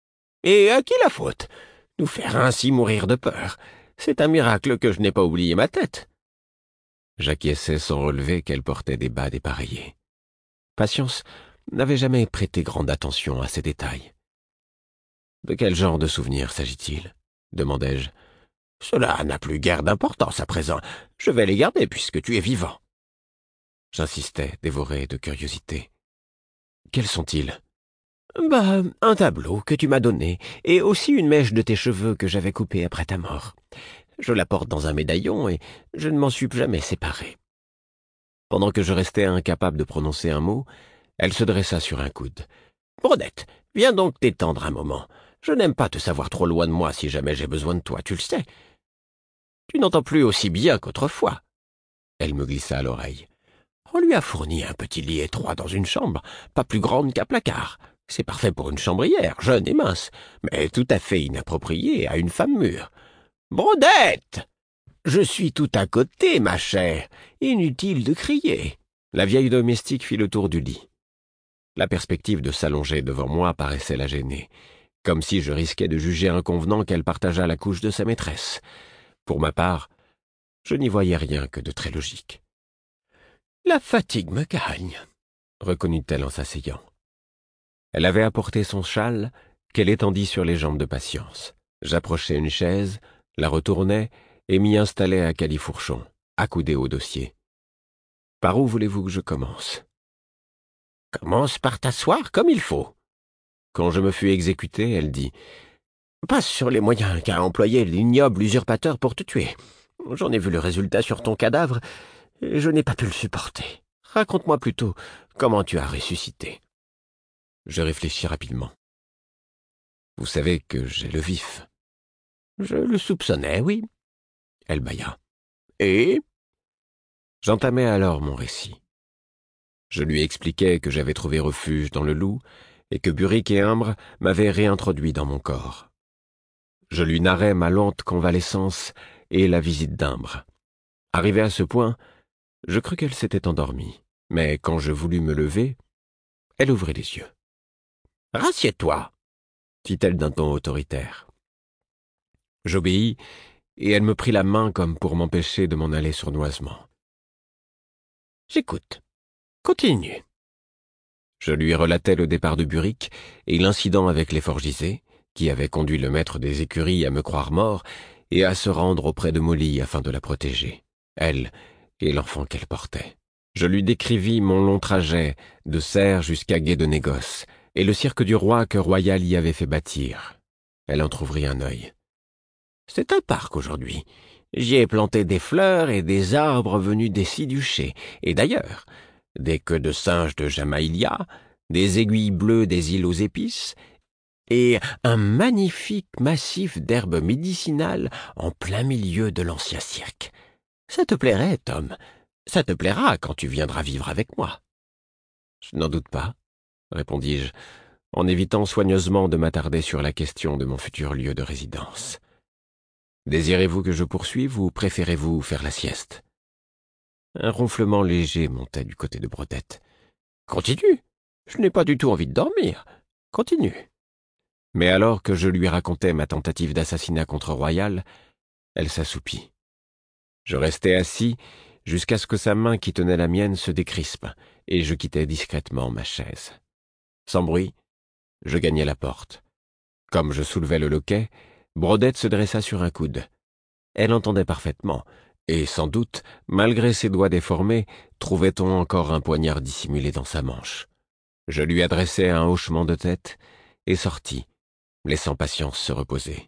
Et à qui la faute? Nous faire ainsi mourir de peur. C'est un miracle que je n'ai pas oublié ma tête. » J'acquiesçais sans relever qu'elle portait des bas dépareillés. Patience n'avait jamais prêté grande attention à ces détails. « De quel genre de souvenirs s'agit-il » demandai-je. « Cela n'a plus guère d'importance à présent. Je vais les garder puisque tu es vivant. » J'insistais, dévoré de curiosité. « Quels sont-ils » ? Bah, un tableau que tu m'as donné, et aussi une mèche de tes cheveux que j'avais coupée après ta mort. Je la porte dans un médaillon et je ne m'en suis jamais séparé. » Pendant que je restais incapable de prononcer un mot, elle se dressa sur un coude. « Brodette, viens donc t'étendre un moment. Je n'aime pas te savoir trop loin de moi si jamais j'ai besoin de toi, tu le sais. Tu n'entends plus aussi bien qu'autrefois. » Elle me glissa à l'oreille. « On lui a fourni un petit lit étroit dans une chambre, pas plus grande qu'un placard. C'est parfait pour une chambrière, jeune et mince, mais tout à fait inapproprié à une femme mûre. Brodette! Je suis tout à côté, ma chère. Inutile de crier. » La vieille domestique fit le tour du lit. La perspective de s'allonger devant moi paraissait la gêner, comme si je risquais de juger inconvenant qu'elle partageât la couche de sa maîtresse. Pour ma part, je n'y voyais rien que de très logique. « La fatigue me gagne, » reconnut-elle en s'asseyant. Elle avait apporté son châle, qu'elle étendit sur les jambes de Patience. J'approchai une chaise, la retournai et m'y installai à califourchon, accoudé au dossier. « Par où voulez-vous que je commence ?»« Commence par t'asseoir comme il faut. » Quand je me fus exécuté, elle dit « Passe sur les moyens qu'a employé l'ignoble usurpateur pour te tuer. J'en ai vu le résultat sur ton cadavre, et je n'ai pas pu le supporter. Raconte-moi plutôt comment tu as ressuscité. » Je réfléchis rapidement. « Vous savez que j'ai le vif. »« Je le soupçonnais, oui. » Elle bâilla. « Et ?» J'entamai alors mon récit. Je lui expliquai que j'avais trouvé refuge dans le loup et que Buric et Imbre m'avaient réintroduit dans mon corps. Je lui narrai ma lente convalescence et la visite d'Imbre. Arrivé à ce point, je crus qu'elle s'était endormie, mais quand je voulus me lever, elle ouvrit les yeux. « Rassieds-toi » fit-elle d'un ton autoritaire. J'obéis, et elle me prit la main comme pour m'empêcher de m'en aller sournoisement. « J'écoute. Continue. » Je lui relatai le départ de Buric et l'incident avec les Forgisés, qui avaient conduit le maître des écuries à me croire mort et à se rendre auprès de Molly afin de la protéger, elle et l'enfant qu'elle portait. Je lui décrivis mon long trajet de Serres jusqu'à Gué de Négoce, et le cirque du roi que Royal y avait fait bâtir. Elle entr'ouvrit un œil. « C'est un parc aujourd'hui. J'y ai planté des fleurs et des arbres venus des six duchés, et d'ailleurs, des queues de singe de Jamaïlia, des aiguilles bleues des îles aux épices, et un magnifique massif d'herbes médicinales en plein milieu de l'ancien cirque. Ça te plairait, Tom. Ça te plaira quand tu viendras vivre avec moi. » « Je n'en doute pas, » répondis-je, en évitant soigneusement de m'attarder sur la question de mon futur lieu de résidence. « Désirez-vous que je poursuive ou préférez-vous faire la sieste ?» Un ronflement léger montait du côté de Brodette. « Continue. Je n'ai pas du tout envie de dormir. Continue. » Mais alors que je lui racontais ma tentative d'assassinat contre Royal, elle s'assoupit. Je restai assis jusqu'à ce que sa main qui tenait la mienne se décrispe, et je quittai discrètement ma chaise. Sans bruit, je gagnai la porte. Comme je soulevais le loquet, Brodette se dressa sur un coude. Elle entendait parfaitement, et sans doute, malgré ses doigts déformés, trouvait-on encore un poignard dissimulé dans sa manche. Je lui adressai un hochement de tête et sortis, laissant Patience se reposer.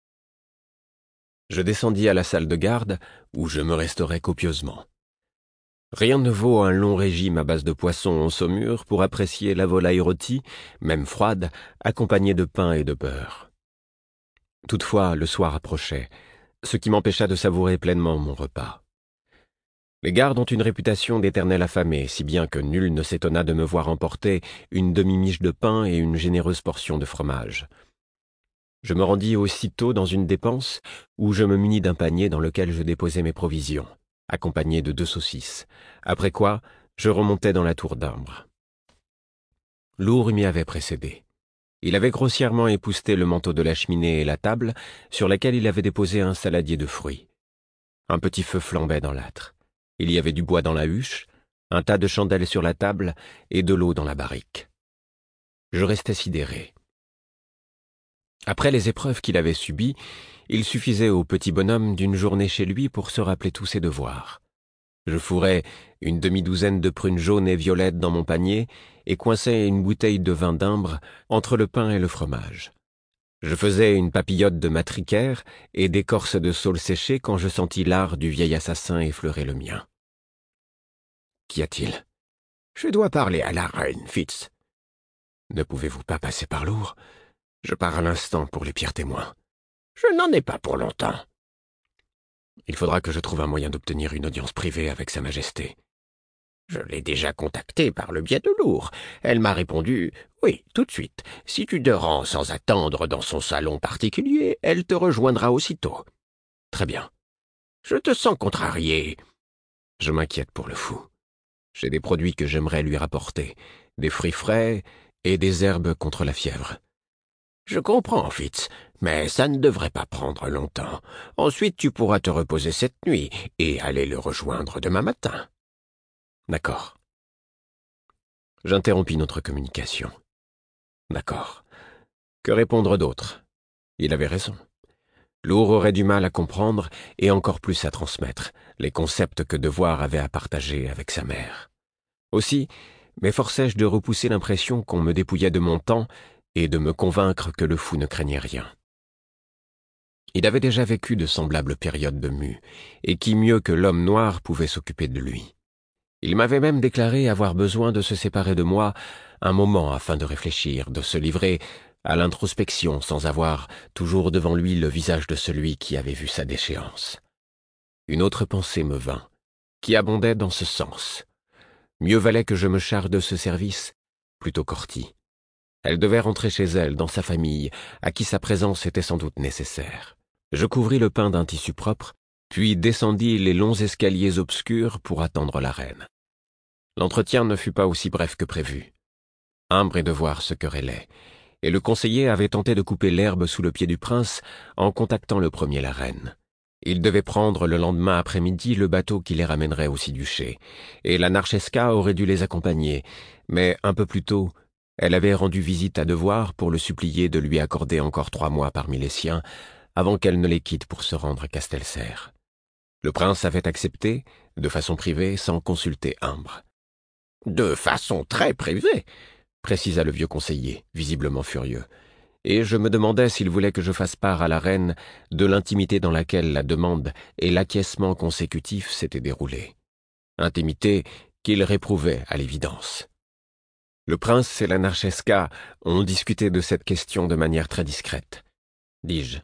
Je descendis à la salle de garde, où je me restaurai copieusement. Rien ne vaut un long régime à base de poisson en saumure pour apprécier la volaille rôtie, même froide, accompagnée de pain et de beurre. Toutefois, le soir approchait, ce qui m'empêcha de savourer pleinement mon repas. Les gardes ont une réputation d'éternel affamé, si bien que nul ne s'étonna de me voir emporter une demi-miche de pain et une généreuse portion de fromage. Je me rendis aussitôt dans une dépense où je me munis d'un panier dans lequel je déposai mes provisions, accompagné de deux saucisses, après quoi je remontai dans la tour d'Ambre. Lourd m'y avait précédé. Il avait grossièrement épousseté le manteau de la cheminée et la table, sur laquelle il avait déposé un saladier de fruits. Un petit feu flambait dans l'âtre. Il y avait du bois dans la huche, un tas de chandelles sur la table et de l'eau dans la barrique. Je restais sidéré. Après les épreuves qu'il avait subies, il suffisait au petit bonhomme d'une journée chez lui pour se rappeler tous ses devoirs. Je fourrais une demi-douzaine de prunes jaunes et violettes dans mon panier et coinçais une bouteille de vin d'Ambre entre le pain et le fromage. Je faisais une papillote de matricaire et d'écorce de saule séchée quand je sentis l'art du vieil assassin effleurer le mien. « Qu'y a-t-il »« Je dois parler à la reine, Fitz. »« Ne pouvez-vous pas passer par Lourdes ? Je pars à l'instant pour les pires témoins. »« Je n'en ai pas pour longtemps. » « Il faudra que je trouve un moyen d'obtenir une audience privée avec Sa Majesté. »« Je l'ai déjà contactée par le biais de Lourdes. Elle m'a répondu « Oui, tout de suite. Si tu te rends sans attendre dans son salon particulier, elle te rejoindra aussitôt. »« Très bien. »« Je te sens contrarié. »« Je m'inquiète pour le fou. J'ai des produits que j'aimerais lui rapporter, des fruits frais et des herbes contre la fièvre. » « Je comprends, Fitz, mais ça ne devrait pas prendre longtemps. Ensuite, tu pourras te reposer cette nuit et aller le rejoindre demain matin. »« D'accord. » J'interrompis notre communication. D'accord. Que répondre d'autre? Il avait raison. Lourd aurait du mal à comprendre et encore plus à transmettre les concepts que Devoir avait à partager avec sa mère. Aussi, m'efforçai-je de repousser l'impression qu'on me dépouillait de mon temps et de me convaincre que le fou ne craignait rien. Il avait déjà vécu de semblables périodes de mue, et qui mieux que l'homme noir pouvait s'occuper de lui. Il m'avait même déclaré avoir besoin de se séparer de moi un moment afin de réfléchir, de se livrer à l'introspection sans avoir toujours devant lui le visage de celui qui avait vu sa déchéance. Une autre pensée me vint, qui abondait dans ce sens. Mieux valait que je me charge de ce service plutôt qu'Ortie. Elle devait rentrer chez elle, dans sa famille, à qui sa présence était sans doute nécessaire. Je couvris le pain d'un tissu propre, puis descendis les longs escaliers obscurs pour attendre la reine. L'entretien ne fut pas aussi bref que prévu. Ambre et Devoir se querellaient, et le conseiller avait tenté de couper l'herbe sous le pied du prince en contactant le premier la reine. Il devait prendre le lendemain après-midi le bateau qui les ramènerait au Six-Duché, et la Narchesca aurait dû les accompagner, mais un peu plus tôt, elle avait rendu visite à Devoir pour le supplier de lui accorder encore trois mois parmi les siens, avant qu'elle ne les quitte pour se rendre à Castelserre. Le prince avait accepté, de façon privée, sans consulter Ambre. « De façon très privée. précisa le vieux conseiller, visiblement furieux, et je me demandais s'il voulait que je fasse part à la reine de l'intimité dans laquelle la demande et l'acquiescement consécutif s'étaient déroulés. Intimité qu'il réprouvait à l'évidence. Le prince et la Narchesca ont discuté de cette question de manière très discrète, dis-je.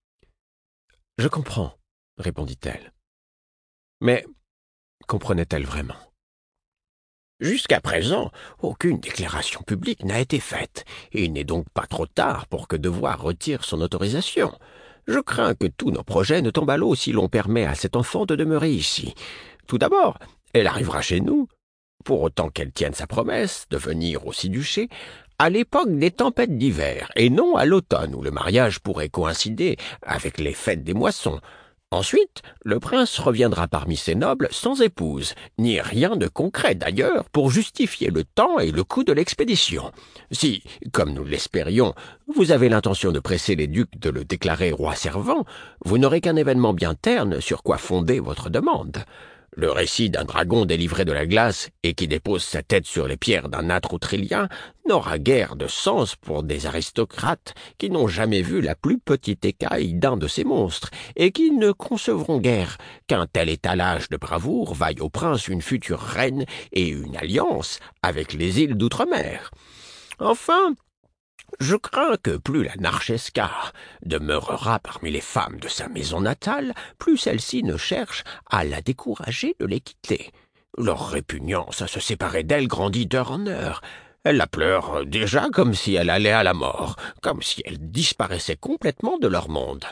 Je comprends, répondit-elle. Mais comprenait-elle vraiment? Jusqu'à présent, aucune déclaration publique n'a été faite, et il n'est donc pas trop tard pour que Devoir retire son autorisation. Je crains que tous nos projets ne tombent à l'eau si l'on permet à cet enfant de demeurer ici. Tout d'abord, elle arrivera chez nous, pour autant qu'elle tienne sa promesse de venir aussi duché, à l'époque des tempêtes d'hiver, et non à l'automne où le mariage pourrait coïncider avec les fêtes des moissons. Ensuite, le prince reviendra parmi ses nobles sans épouse, ni rien de concret d'ailleurs pour justifier le temps et le coût de l'expédition. Si, comme nous l'espérions, vous avez l'intention de presser les ducs de le déclarer roi servant, vous n'aurez qu'un événement bien terne sur quoi fonder votre demande. Le récit d'un dragon délivré de la glace et qui dépose sa tête sur les pierres d'un âtre outrilien n'aura guère de sens pour des aristocrates qui n'ont jamais vu la plus petite écaille d'un de ces monstres et qui ne concevront guère qu'un tel étalage de bravoure vaille au prince une future reine et une alliance avec les îles d'outre-mer. Enfin, je crains que plus la Narchesca demeurera parmi les femmes de sa maison natale, plus celle-ci ne cherche à la décourager de les quitter. Leur répugnance à se séparer d'elle grandit d'heure en heure. Elle la pleure déjà comme si elle allait à la mort, comme si elle disparaissait complètement de leur monde.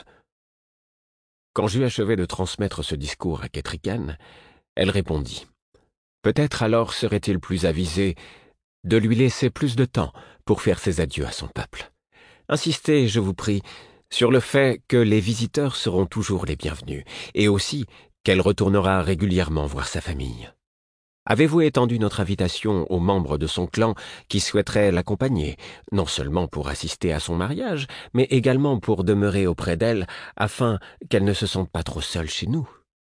Quand j'eus achevé de transmettre ce discours à Kettricken, elle répondit. Peut-être alors serait-il plus avisé de lui laisser plus de temps pour faire ses adieux à son peuple. Insistez, je vous prie, sur le fait que les visiteurs seront toujours les bienvenus, et aussi qu'elle retournera régulièrement voir sa famille. Avez-vous étendu notre invitation aux membres de son clan qui souhaiteraient l'accompagner, non seulement pour assister à son mariage, mais également pour demeurer auprès d'elle, afin qu'elle ne se sente pas trop seule chez nous?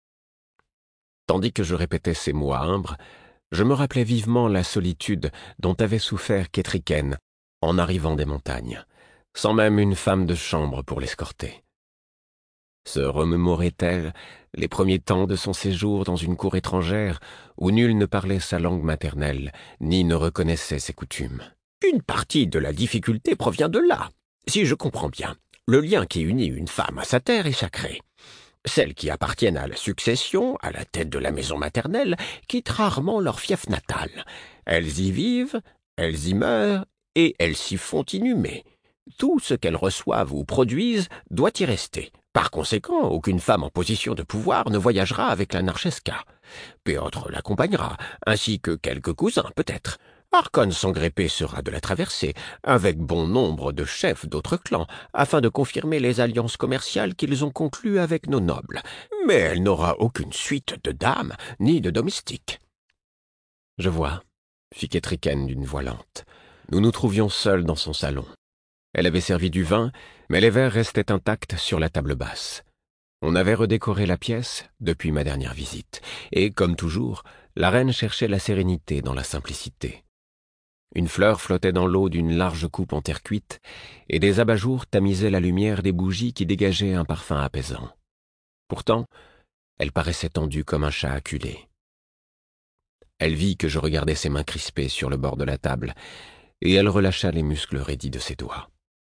Tandis que je répétais ces mots à Imbre, je me rappelais vivement la solitude dont avait souffert Kettricken en arrivant des montagnes, sans même une femme de chambre pour l'escorter. Se remémorait-elle les premiers temps de son séjour dans une cour étrangère où nul ne parlait sa langue maternelle, ni ne reconnaissait ses coutumes? Une partie de la difficulté provient de là. Si je comprends bien, le lien qui unit une femme à sa terre est sacré. Celles qui appartiennent à la succession, à la tête de la maison maternelle, quittent rarement leur fief natal. Elles y vivent, elles y meurent, et elles s'y font inhumer. Tout ce qu'elles reçoivent ou produisent doit y rester. Par conséquent, aucune femme en position de pouvoir ne voyagera avec la Narchesca. Péotre l'accompagnera, ainsi que quelques cousins peut-être. Harkon Sangrépé sera de la traversée, avec bon nombre de chefs d'autres clans, afin de confirmer les alliances commerciales qu'ils ont conclues avec nos nobles. Mais elle n'aura aucune suite de dames, ni de domestiques. Je vois, fit Kettricken d'une voix lente. Nous nous trouvions seuls dans son salon. Elle avait servi du vin, mais les verres restaient intacts sur la table basse. On avait redécoré la pièce depuis ma dernière visite, et, comme toujours, la reine cherchait la sérénité dans la simplicité. Une fleur flottait dans l'eau d'une large coupe en terre cuite, et des abat-jours tamisaient la lumière des bougies qui dégageaient un parfum apaisant. Pourtant, elle paraissait tendue comme un chat acculé. Elle vit que je regardais ses mains crispées sur le bord de la table, et elle relâcha les muscles raidis de ses doigts.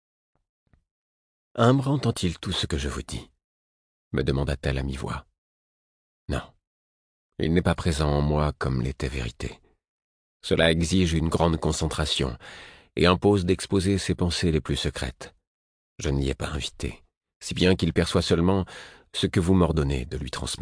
« Imbre entend-il tout ce que je vous dis ?» me demanda-t-elle à mi-voix. « Non, il n'est pas présent en moi comme l'était Vérité. Cela exige une grande concentration et impose d'exposer ses pensées les plus secrètes. Je n'y ai pas invité, si bien qu'il perçoit seulement ce que vous m'ordonnez de lui transmettre. »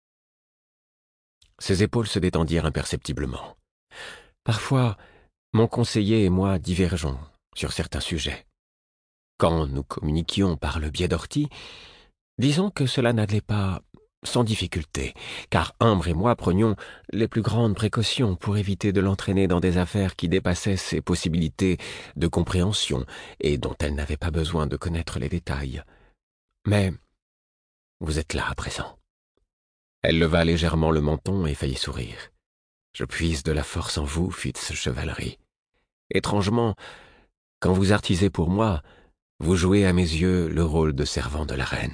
Ses épaules se détendirent imperceptiblement. Parfois, mon conseiller et moi divergeons sur certains sujets. Quand nous communiquions par le biais d'Orty, disons que cela n'allait pas sans difficulté, car Imbre et moi prenions les plus grandes précautions pour éviter de l'entraîner dans des affaires qui dépassaient ses possibilités de compréhension et dont elle n'avait pas besoin de connaître les détails. Mais vous êtes là à présent. Elle leva légèrement le menton et faillit sourire. « Je puise de la force en vous, Fitz Chevalerie. Étrangement, quand vous artisez pour moi, vous jouez à mes yeux le rôle de servant de la reine. »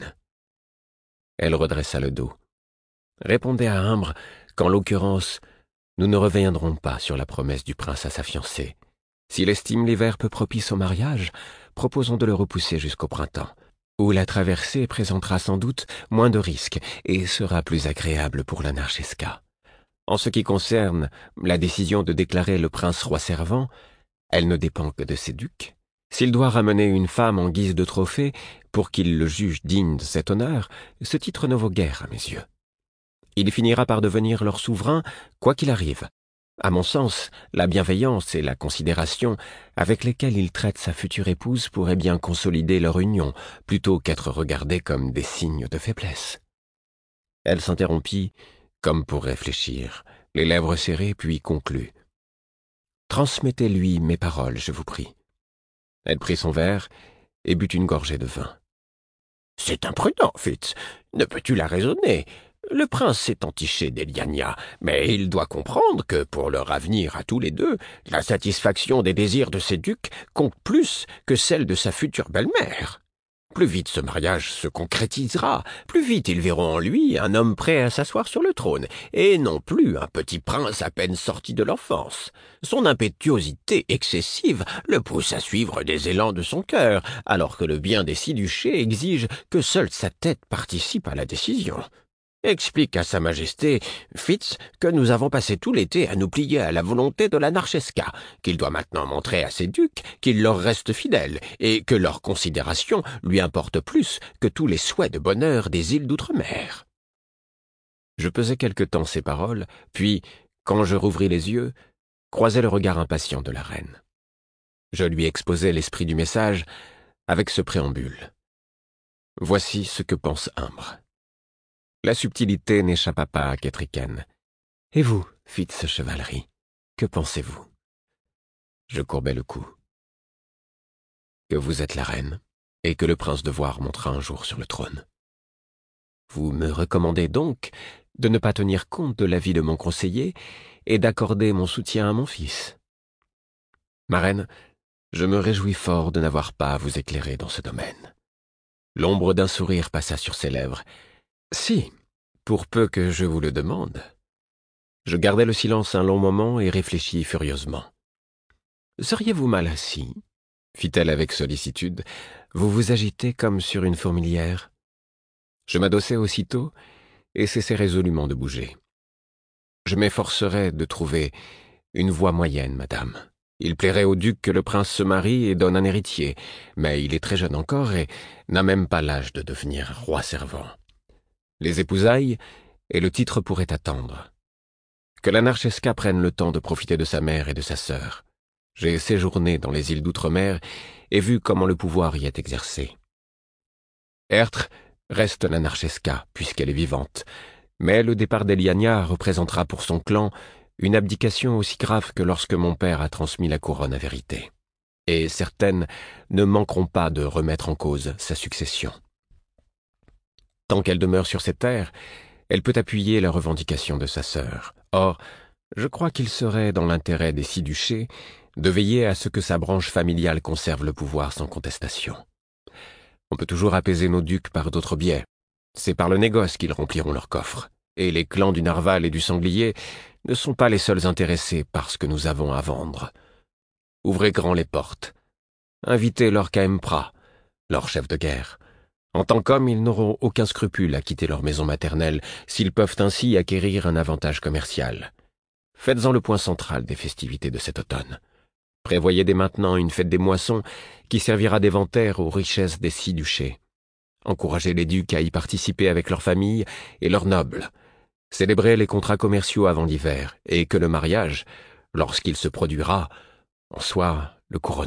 Elle redressa le dos. « Répondez à Imbre qu'en l'occurrence, nous ne reviendrons pas sur la promesse du prince à sa fiancée. S'il estime l'hiver peu propice au mariage, proposons de le repousser jusqu'au printemps, où la traversée présentera sans doute moins de risques et sera plus agréable pour la Narcesca. En ce qui concerne la décision de déclarer le prince roi servant, elle ne dépend que de ses ducs. S'il doit ramener une femme en guise de trophée pour qu'il le juge digne de cet honneur, ce titre ne vaut guère à mes yeux. Il finira par devenir leur souverain, quoi qu'il arrive. À mon sens, la bienveillance et la considération avec lesquelles il traite sa future épouse pourraient bien consolider leur union, plutôt qu'être regardées comme des signes de faiblesse. » Elle s'interrompit, comme pour réfléchir, les lèvres serrées, puis conclut. « Transmettez-lui mes paroles, je vous prie. » Elle prit son verre et but une gorgée de vin. « C'est imprudent, Fitz. Ne peux-tu la raisonner ? Le prince s'est entiché d'Eliania, mais il doit comprendre que, pour leur avenir à tous les deux, la satisfaction des désirs de ses ducs compte plus que celle de sa future belle-mère. Plus vite ce mariage se concrétisera, plus vite ils verront en lui un homme prêt à s'asseoir sur le trône, et non plus un petit prince à peine sorti de l'enfance. Son impétuosité excessive le pousse à suivre des élans de son cœur, alors que le bien des six duchés exige que seule sa tête participe à la décision. Explique à Sa Majesté, Fitz, que nous avons passé tout l'été à nous plier à la volonté de la Narcesca, qu'il doit maintenant montrer à ses ducs qu'il leur reste fidèle, et que leur considération lui importe plus que tous les souhaits de bonheur des îles d'outre-mer. » Je pesai quelque temps ces paroles, puis, quand je rouvris les yeux, croisai le regard impatient de la reine. Je lui exposai l'esprit du message avec ce préambule. « Voici ce que pense Imbre. » La subtilité n'échappa pas à Kettricken. « Et vous, Fitz Chevalerie, que pensez-vous » Je courbai le cou. « Que vous êtes la reine, et que le prince de Voire montera un jour sur le trône. Vous me recommandez donc de ne pas tenir compte de l'avis de mon conseiller et d'accorder mon soutien à mon fils. Ma reine, je me réjouis fort de n'avoir pas à vous éclairer dans ce domaine. » L'ombre d'un sourire passa sur ses lèvres. « Si, pour peu que je vous le demande. » Je gardai le silence un long moment et réfléchis furieusement. « Seriez-vous mal assis ?» fit-elle avec sollicitude. « Vous vous agitez comme sur une fourmilière. » Je m'adossai aussitôt et cessai résolument de bouger. « Je m'efforcerai de trouver une voie moyenne, madame. Il plairait au duc que le prince se marie et donne un héritier, mais il est très jeune encore et n'a même pas l'âge de devenir roi servant. Les épousailles et le titre pourraient attendre. Que la Narcesca prenne le temps de profiter de sa mère et de sa sœur. J'ai séjourné dans les îles d'outre-mer et vu comment le pouvoir y est exercé. Ertre reste la Narcesca, puisqu'elle est vivante, mais le départ d'Eliania représentera pour son clan une abdication aussi grave que lorsque mon père a transmis la couronne à Vérité. Et certaines ne manqueront pas de remettre en cause sa succession. Tant qu'elle demeure sur ces terres, elle peut appuyer la revendication de sa sœur. Or, je crois qu'il serait dans l'intérêt des six duchés de veiller à ce que sa branche familiale conserve le pouvoir sans contestation. On peut toujours apaiser nos ducs par d'autres biais. C'est par le négoce qu'ils rempliront leurs coffres. Et les clans du narval et du sanglier ne sont pas les seuls intéressés par ce que nous avons à vendre. Ouvrez grand les portes. Invitez Lord Caempra, leur chef de guerre. En tant qu'hommes, ils n'auront aucun scrupule à quitter leur maison maternelle s'ils peuvent ainsi acquérir un avantage commercial. Faites-en le point central des festivités de cet automne. Prévoyez dès maintenant une fête des moissons qui servira d'éventaire aux richesses des six duchés. Encouragez les ducs à y participer avec leurs familles et leurs nobles. Célébrez les contrats commerciaux avant l'hiver et que le mariage, lorsqu'il se produira, en soit le couronnement. »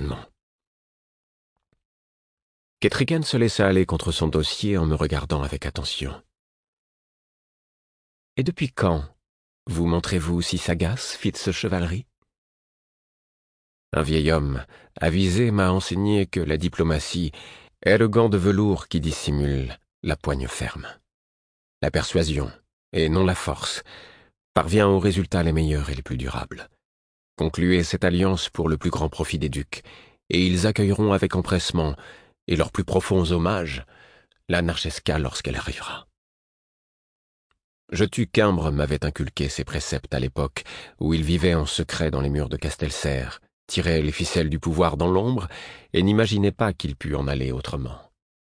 Kettricken se laissa aller contre son dossier en me regardant avec attention. « Et depuis quand vous montrez-vous si sagace, Fitz Chevalerie ?» Un vieil homme avisé m'a enseigné que la diplomatie est le gant de velours qui dissimule la poigne ferme. La persuasion, et non la force, parvient aux résultats les meilleurs et les plus durables. Concluez cette alliance pour le plus grand profit des ducs, et ils accueilleront avec empressement, et leurs plus profonds hommages, la Narchesca lorsqu'elle arrivera. Je tus qu'Imbre m'avait inculqué ces préceptes à l'époque où il vivait en secret dans les murs de Castelserre, tirait les ficelles du pouvoir dans l'ombre et n'imaginait pas qu'il pût en aller autrement.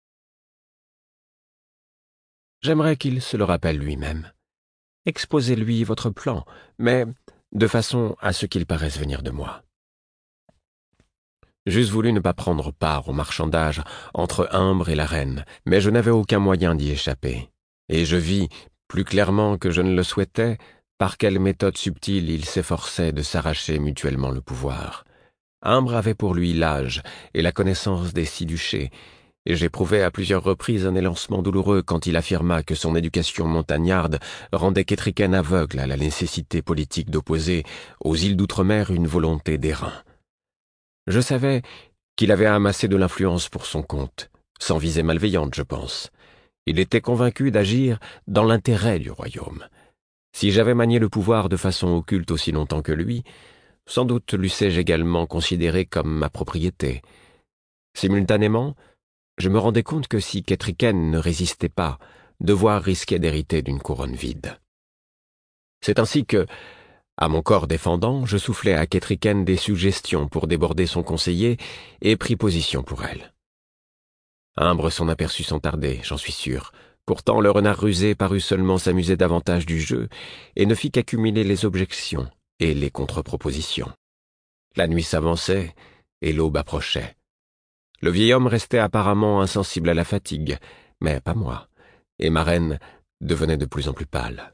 J'aimerais qu'il se le rappelle lui-même. Exposez-lui votre plan, mais de façon à ce qu'il paraisse venir de moi. J'eusse voulu ne pas prendre part au marchandage entre Imbre et la reine, mais je n'avais aucun moyen d'y échapper, et je vis, plus clairement que je ne le souhaitais, par quelle méthode subtile ils s'efforçaient de s'arracher mutuellement le pouvoir. Imbre avait pour lui l'âge et la connaissance des six duchés, et j'éprouvai à plusieurs reprises un élancement douloureux quand il affirma que son éducation montagnarde rendait Kettricken aveugle à la nécessité politique d'opposer aux îles d'outre-mer une volonté d'airain. Je savais qu'il avait amassé de l'influence pour son compte, sans visée malveillante, je pense. Il était convaincu d'agir dans l'intérêt du royaume. Si j'avais manié le pouvoir de façon occulte aussi longtemps que lui, sans doute l'eussé-je également considéré comme ma propriété. Simultanément, je me rendais compte que si Kettricken ne résistait pas, devoir risquait d'hériter d'une couronne vide. C'est ainsi que, à mon corps défendant, je soufflai à Kettricken des suggestions pour déborder son conseiller et pris position pour elle. Imbre s'en aperçut sans tarder, j'en suis sûr. Pourtant, le renard rusé parut seulement s'amuser davantage du jeu et ne fit qu'accumuler les objections et les contre-propositions. La nuit s'avançait et l'aube approchait. Le vieil homme restait apparemment insensible à la fatigue, mais pas moi, et ma reine devenait de plus en plus pâle.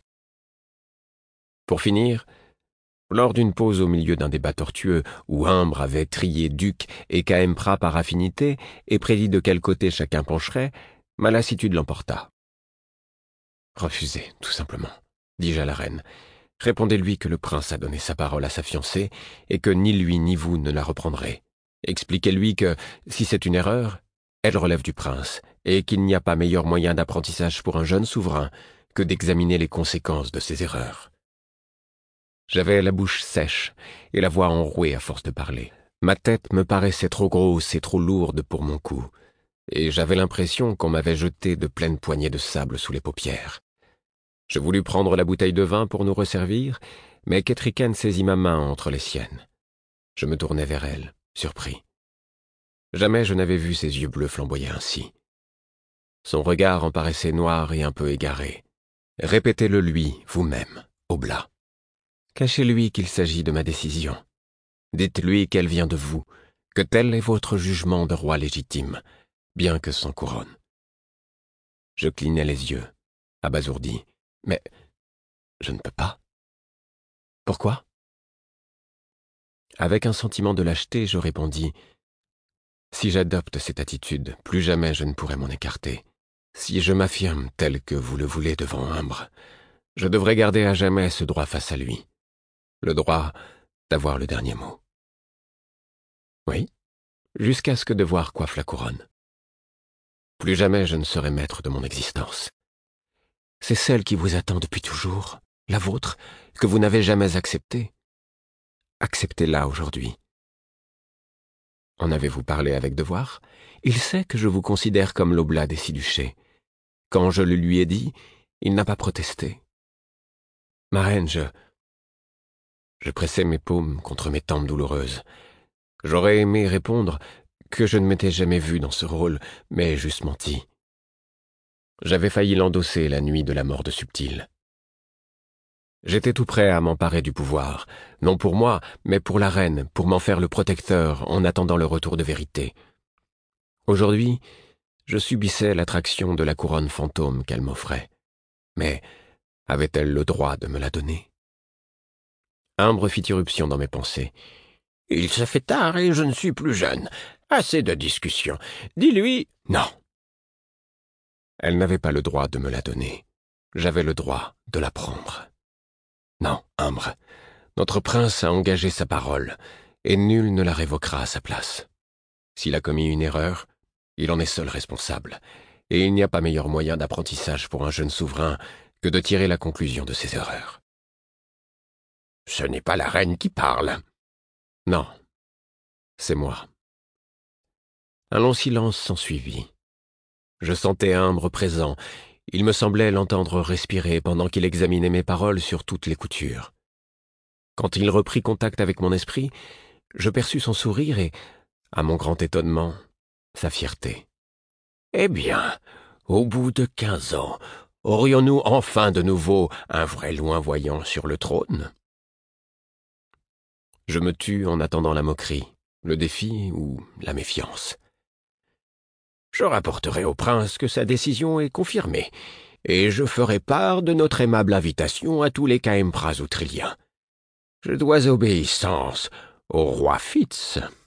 Pour finir, lors d'une pause au milieu d'un débat tortueux où Imbre avait trié duc et Caempra par affinité et prédit de quel côté chacun pencherait, ma lassitude l'emporta. « Refusez, tout simplement, » dis-je à la reine. « Répondez-lui que le prince a donné sa parole à sa fiancée et que ni lui ni vous ne la reprendrez. Expliquez-lui que, si c'est une erreur, elle relève du prince et qu'il n'y a pas meilleur moyen d'apprentissage pour un jeune souverain que d'examiner les conséquences de ses erreurs. » J'avais la bouche sèche et la voix enrouée à force de parler. Ma tête me paraissait trop grosse et trop lourde pour mon cou, et j'avais l'impression qu'on m'avait jeté de pleines poignées de sable sous les paupières. Je voulus prendre la bouteille de vin pour nous resservir, mais Kettricken saisit ma main entre les siennes. Je me tournai vers elle, surpris. Jamais je n'avais vu ses yeux bleus flamboyer ainsi. Son regard en paraissait noir et un peu égaré. Répétez-le lui, vous-même, Oblat. Cachez-lui qu'il s'agit de ma décision. Dites-lui qu'elle vient de vous, que tel est votre jugement de roi légitime, bien que sans couronne. Je clignai les yeux, abasourdi, mais je ne peux pas. Pourquoi? Avec un sentiment de lâcheté, je répondis, « Si j'adopte cette attitude, plus jamais je ne pourrai m'en écarter. Si je m'affirme tel que vous le voulez devant Imbre, je devrais garder à jamais ce droit face à lui. Le droit d'avoir le dernier mot. Oui, jusqu'à ce que devoir coiffe la couronne. Plus jamais je ne serai maître de mon existence. C'est celle qui vous attend depuis toujours, la vôtre, que vous n'avez jamais acceptée. Acceptez-la aujourd'hui. En avez-vous parlé avec devoir? Il sait que je vous considère comme l'oblat des six duchés. Quand je le lui ai dit, il n'a pas protesté. Ma reine, je... Je pressai mes paumes contre mes tempes douloureuses. J'aurais aimé répondre que je ne m'étais jamais vu dans ce rôle, mais j'eusse menti. J'avais failli l'endosser la nuit de la mort de Subtil. J'étais tout prêt à m'emparer du pouvoir, non pour moi, mais pour la reine, pour m'en faire le protecteur en attendant le retour de vérité. Aujourd'hui, je subissais l'attraction de la couronne fantôme qu'elle m'offrait. Mais avait-elle le droit de me la donner? Imbre fit irruption dans mes pensées. « Il se fait tard et je ne suis plus jeune. Assez de discussion. Dis-lui... » Non. Elle n'avait pas le droit de me la donner. J'avais le droit de la prendre. Non, Imbre, notre prince a engagé sa parole, et nul ne la révoquera à sa place. S'il a commis une erreur, il en est seul responsable, et il n'y a pas meilleur moyen d'apprentissage pour un jeune souverain que de tirer la conclusion de ses erreurs. « Ce n'est pas la reine qui parle. » Non, c'est moi. Un long silence s'ensuivit. Je sentais Imbre présent. Il me semblait l'entendre respirer pendant qu'il examinait mes paroles sur toutes les coutures. Quand il reprit contact avec mon esprit, je perçus son sourire et, à mon grand étonnement, sa fierté. « Eh bien, au bout de quinze ans, aurions-nous enfin de nouveau un vrai loin-voyant sur le trône ?» Je me tus en attendant la moquerie, le défi ou la méfiance. Je rapporterai au prince que sa décision est confirmée, et je ferai part de notre aimable invitation à tous les Caemphras outriliens. Je dois obéissance au roi Fitz.